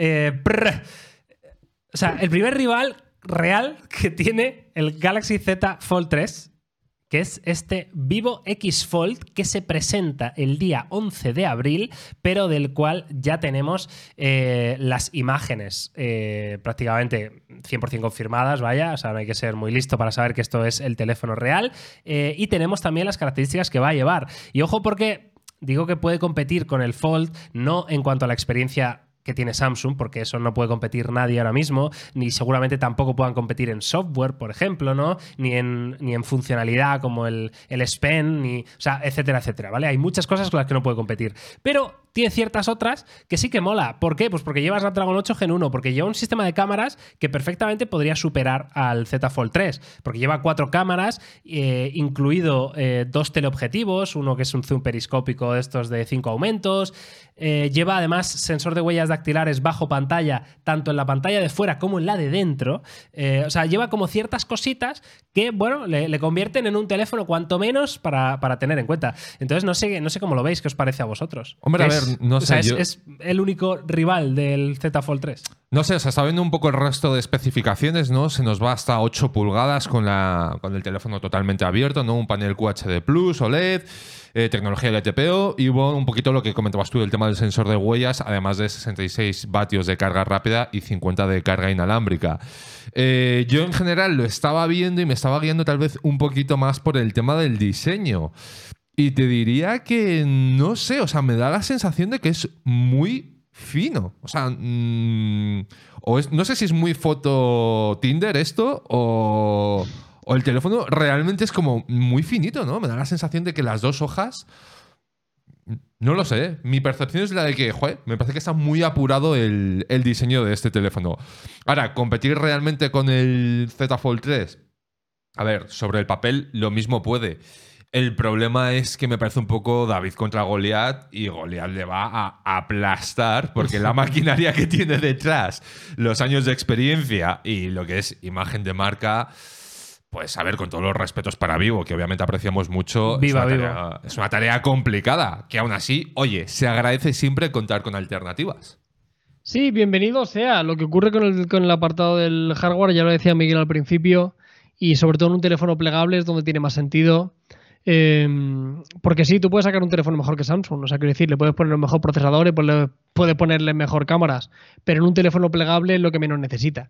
O sea, el primer rival real que tiene el Galaxy Z Fold 3, que es este Vivo X Fold que se presenta el día 11 de abril, pero del cual ya tenemos las imágenes prácticamente 100% confirmadas, vaya, o sea, no hay que ser muy listo para saber que esto es el teléfono real, y tenemos también las características que va a llevar. Y ojo porque digo que puede competir con el Fold, no en cuanto a la experiencia que tiene Samsung, porque eso no puede competir nadie ahora mismo, ni seguramente tampoco puedan competir en software, por ejemplo, ¿no? Ni en funcionalidad como el S Pen, o sea, etcétera, etcétera, ¿vale? Hay muchas cosas con las que no puede competir. Pero tiene ciertas otras que sí que mola. ¿Por qué? Pues porque lleva Snapdragon 8 Gen 1, porque lleva un sistema de cámaras que perfectamente podría superar al Z Fold 3, porque lleva 4 cámaras, incluido 2 teleobjetivos, uno que es un zoom periscópico de estos de 5 aumentos, lleva además sensor de huellas dactilares bajo pantalla, tanto en la pantalla de fuera como en la de dentro. O sea, lleva como ciertas cositas que, bueno, le convierten en un teléfono cuanto menos para tener en cuenta. Entonces, no sé cómo lo veis, qué os parece a vosotros. Hombre, a ver, no o sea, sé, es el único rival del Z Fold 3. No sé, o sea, está viendo un poco el resto de especificaciones, ¿no? Se nos va hasta 8 pulgadas con el teléfono totalmente abierto, ¿no? Un panel QHD Plus, OLED, tecnología LTPO y bueno, un poquito lo que comentabas tú del tema del sensor de huellas, además de 66 vatios de carga rápida y 50 de carga inalámbrica. Yo en general lo estaba viendo y me estaba guiando tal vez un poquito más por el tema del diseño. Y te diría que, no sé, o sea, me da la sensación de que es muy fino. O sea, no sé si es muy foto Tinder esto o el teléfono realmente es como muy finito, ¿no? Me da la sensación de que las dos hojas... No lo sé. Mi percepción es la de que, joder, me parece que está muy apurado el diseño de este teléfono. Ahora, competir realmente con el Z Fold 3, a ver, sobre el papel lo mismo puede. El problema es que me parece un poco David contra Goliat y Goliat le va a aplastar porque la maquinaria que tiene detrás, los años de experiencia y lo que es imagen de marca, pues a ver, con todos los respetos para Vivo, que obviamente apreciamos mucho, Viva, es una tarea complicada, que aún así, oye, se agradece siempre contar con alternativas. Sí, bienvenido sea. Lo que ocurre con el apartado del hardware, ya lo decía Miguel al principio, y sobre todo en un teléfono plegable es donde tiene más sentido. Porque sí, tú puedes sacar un teléfono mejor que Samsung, o sea, quiero decir, le puedes poner un mejor procesador y puedes ponerle mejor cámaras, pero en un teléfono plegable es lo que menos necesita.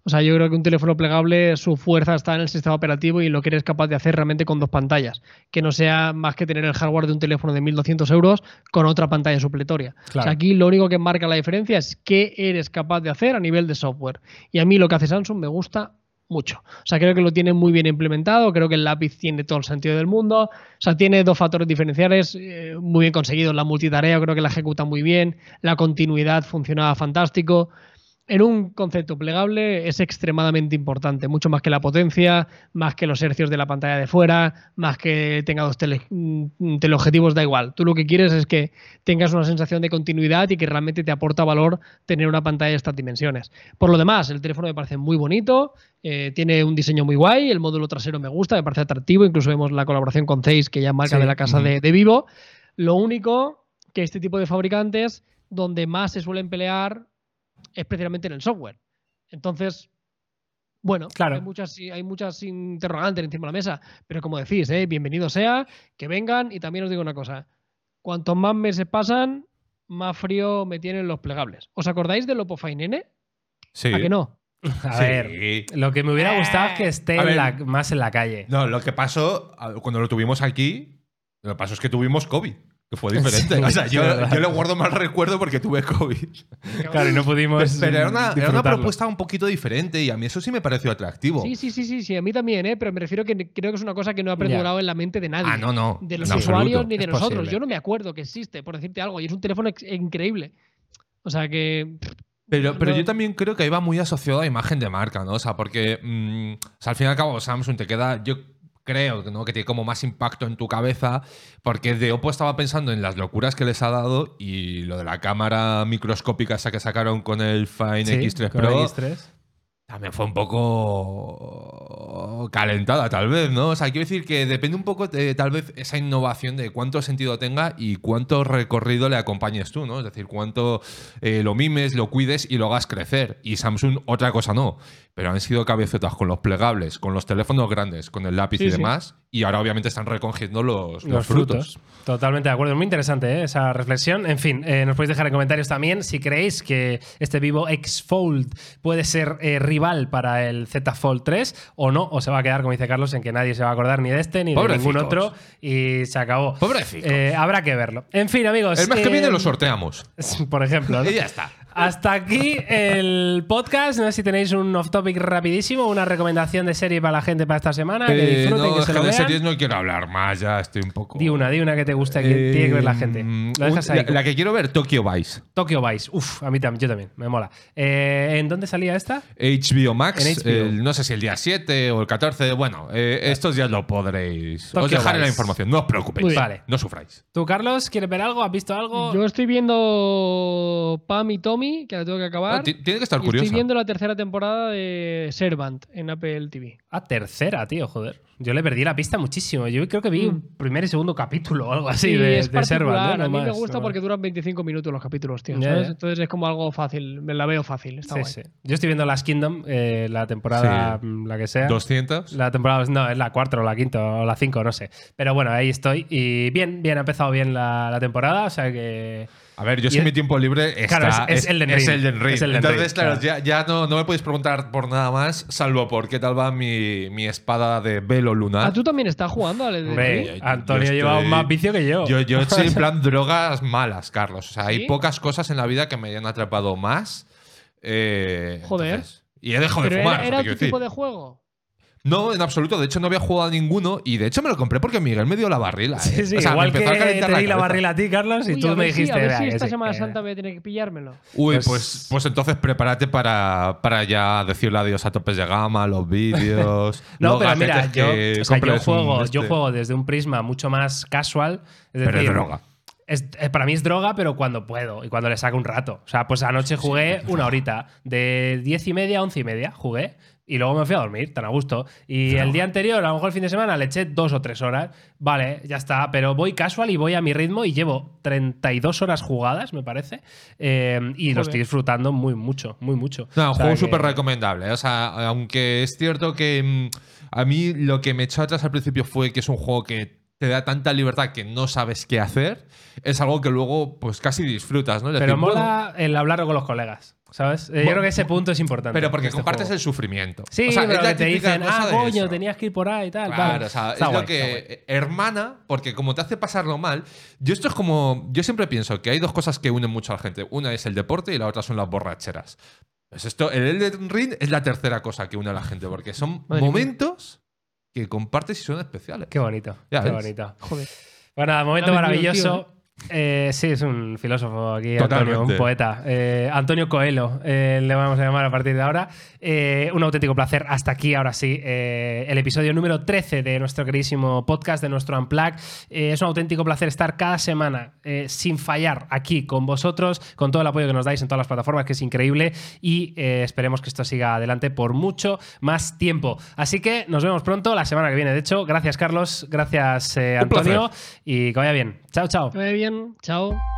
O sea, yo creo que un teléfono plegable, su fuerza está en el sistema operativo y lo que eres capaz de hacer realmente con 2 pantallas. Que no sea más que tener el hardware de un teléfono de 1.200 euros con otra pantalla supletoria. Claro. O sea, aquí lo único que marca la diferencia es qué eres capaz de hacer a nivel de software. Y a mí lo que hace Samsung me gusta mucho. O sea, creo que lo tiene muy bien implementado, creo que el lápiz tiene todo el sentido del mundo. O sea, tiene 2 factores diferenciales muy bien conseguidos. La multitarea creo que la ejecuta muy bien, la continuidad funcionaba fantástico. En un concepto plegable es extremadamente importante, mucho más que la potencia, más que los hercios de la pantalla de fuera, más que tenga 2 teleobjetivos, da igual. Tú lo que quieres es que tengas una sensación de continuidad y que realmente te aporta valor tener una pantalla de estas dimensiones. Por lo demás, el teléfono me parece muy bonito, tiene un diseño muy guay, el módulo trasero me gusta, me parece atractivo, incluso vemos la colaboración con Zeiss, que ya es marca de la casa de Vivo. Lo único que este tipo de fabricantes, donde más se suelen pelear es precisamente en el software. Entonces, bueno, claro, hay muchas interrogantes encima de la mesa, pero como decís, bienvenido sea, que vengan. Y también os digo una cosa, cuantos más meses pasan, más frío me tienen los plegables. ¿Os acordáis del Oppo Find N? Sí. ¿A que no? A ver, lo que me hubiera gustado es que esté más en la calle. No, lo que pasó cuando lo tuvimos aquí, lo que pasó es que tuvimos COVID. Que fue diferente. Sí, o sea, sí, yo le guardo mal recuerdo porque tuve COVID. Claro, y no pudimos. Pero era una disfrutarlo. propuesta un poquito diferente y a mí eso sí me pareció atractivo. Sí, a mí también, pero me refiero que creo que es una cosa que no ha perdurado en la mente de nadie. Ah, no. De los en usuarios absoluto. ni de Es nosotros. posible. Yo no me acuerdo que existe, por decirte algo, y es un teléfono increíble. O sea que. Pero yo también creo que ahí va muy asociado a imagen de marca, ¿no? O sea, porque o sea, al fin y al cabo Samsung te queda, yo creo, ¿no?, que tiene como más impacto en tu cabeza, porque de Oppo estaba pensando en las locuras que les ha dado y lo de la cámara microscópica esa que sacaron con el Find Sí, X3 con Pro. el X3. También fue un poco calentada, tal vez, ¿no? O sea, quiero decir que depende un poco de tal vez esa innovación de cuánto sentido tenga y cuánto recorrido le acompañes tú, ¿no? Es decir, cuánto lo mimes, lo cuides y lo hagas crecer. Y Samsung, otra cosa no. Pero han sido cabezotas con los plegables, con los teléfonos grandes, con el lápiz y demás. Y ahora obviamente están recogiendo los frutos. Totalmente de acuerdo. Muy interesante esa reflexión. En fin, nos podéis dejar en comentarios también si creéis que este Vivo X Fold puede ser rival para el Z Fold 3 o no, o se va a quedar, como dice Carlos, en que nadie se va a acordar ni de este ni de ningún otro y se acabó. Pobrecicos. Habrá que verlo. En fin, amigos. El mes que viene lo sorteamos. Por ejemplo, ¿no? Y ya está. Hasta aquí el podcast. No sé si tenéis un off-topic rapidísimo, una recomendación de serie para la gente para esta semana, que disfruten, no, que se lo de vean. series no quiero hablar más, ya estoy un poco. Di una que te guste, que tiene que ver la gente. Lo dejas ahí. La que quiero ver, Tokyo Vice. Tokyo Vice. Uf, a mí también, yo también, me mola. ¿En dónde salía esta? HBO Max, En HBO. no sé si el día 7 o el 14, bueno, estos ya lo podréis. Tokyo Os dejaré la Vice. información, no os preocupéis. Muy bien. Vale. No sufráis. ¿Tú, Carlos, quieres ver algo? ¿Has visto algo? Yo estoy viendo Pam y Tommy, que la tengo que acabar. Tiene que estar y curiosa. estoy viendo la tercera temporada de Servant en Apple TV. Tercera, tío, joder. Yo le perdí la pista muchísimo. Yo creo que vi un primer y segundo capítulo o algo así Sí, de es particular. Servant. A mí me gusta porque duran 25 minutos los capítulos, tío. Ya, ¿sabes? ya. Entonces es como algo fácil. Me la veo fácil. Está guay. Sí. Yo estoy viendo Last Kingdom, la temporada, la que sea. 200. La temporada, no, es la 4 o la 5 o la 5, no sé. Pero bueno, ahí estoy. Y bien, ha empezado bien la temporada, o sea que. A ver, yo si mi tiempo libre está, Claro, es Elden Ring. Ring. Es Elden Entonces, Ring, claro, claro. ya no me podéis preguntar por nada más, salvo por qué tal va mi espada de velo lunar. Ah, tú también estás jugando al Elden Hombre, Ring. Antonio yo lleva estoy- un más vicio que yo. Yo estoy en plan drogas malas, Carlos. O sea, hay ¿Sí? pocas cosas en la vida que me hayan atrapado más. Joder. Y he dejado de Pero fumar. era o sea, tu quiero tipo decir. de juego. No, en absoluto. De hecho, no había jugado a ninguno. Y de hecho, me lo compré porque Miguel me dio la barrila. Sí, sí, O sea, me igual que empezó a te calentar di la cabeza. barrila a ti, Carlos, y Uy, tú a me ver dijiste. a ver "Vea, si que esta sí, Semana que-". Santa voy a tener que pillármelo. Uy, Pues- pues entonces prepárate para ya decirle adiós a topes de gama, los vídeos. No, los pero mira, gajetes yo, que o sea, yo compres un juego, este. yo juego desde un prisma mucho más casual. Es Pero decir, es droga. Para mí es droga, pero cuando puedo y cuando le saco un rato. O sea, pues anoche jugué una horita, de 10:30 a 11:30 jugué. Y luego me fui a dormir, tan a gusto. Y el día anterior, a lo mejor el fin de semana, le eché 2 o 3 horas. Vale, ya está. Pero voy casual y voy a mi ritmo y llevo 32 horas jugadas, me parece. Y lo estoy disfrutando mucho. No, O un sea juego que- súper recomendable. O sea, aunque es cierto que a mí lo que me echó atrás al principio fue que es un juego que te da tanta libertad que no sabes qué hacer, es algo que luego pues casi disfrutas, ¿no? Es Pero decir, mola el hablarlo con los colegas, ¿sabes? Yo creo que ese punto es importante. pero porque en este compartes juego. el sufrimiento. Sí, o sea, pero es la que te típica dicen, cosa de coño, eso. tenías que ir por ahí y tal. Claro, vale. o sea, Está es guay, lo que hermana, porque como te hace pasarlo mal, yo siempre pienso que hay dos cosas que unen mucho a la gente. Una es el deporte y la otra son las borracheras. Pues el Elden Ring es la tercera cosa que une a la gente, porque son Madre mía. momentos que compartes y son especiales. Qué bonito, Ya qué ves. bonito. Joder. Bueno, nada, momento Ha venido el maravilloso. Sí, es un filósofo aquí, Totalmente. Antonio, un poeta. Antonio Coelho, le vamos a llamar a partir de ahora. Un auténtico placer. Hasta aquí, ahora sí, el episodio número 13 de nuestro queridísimo podcast, de nuestro Unplugged. Es un auténtico placer estar cada semana sin fallar aquí con vosotros, con todo el apoyo que nos dais en todas las plataformas, que es increíble. Y esperemos que esto siga adelante por mucho más tiempo. Así que nos vemos pronto, la semana que viene. De hecho, gracias, Carlos. Gracias, Antonio. Y que vaya bien. Chao, chao. Que vaya bien. Chao.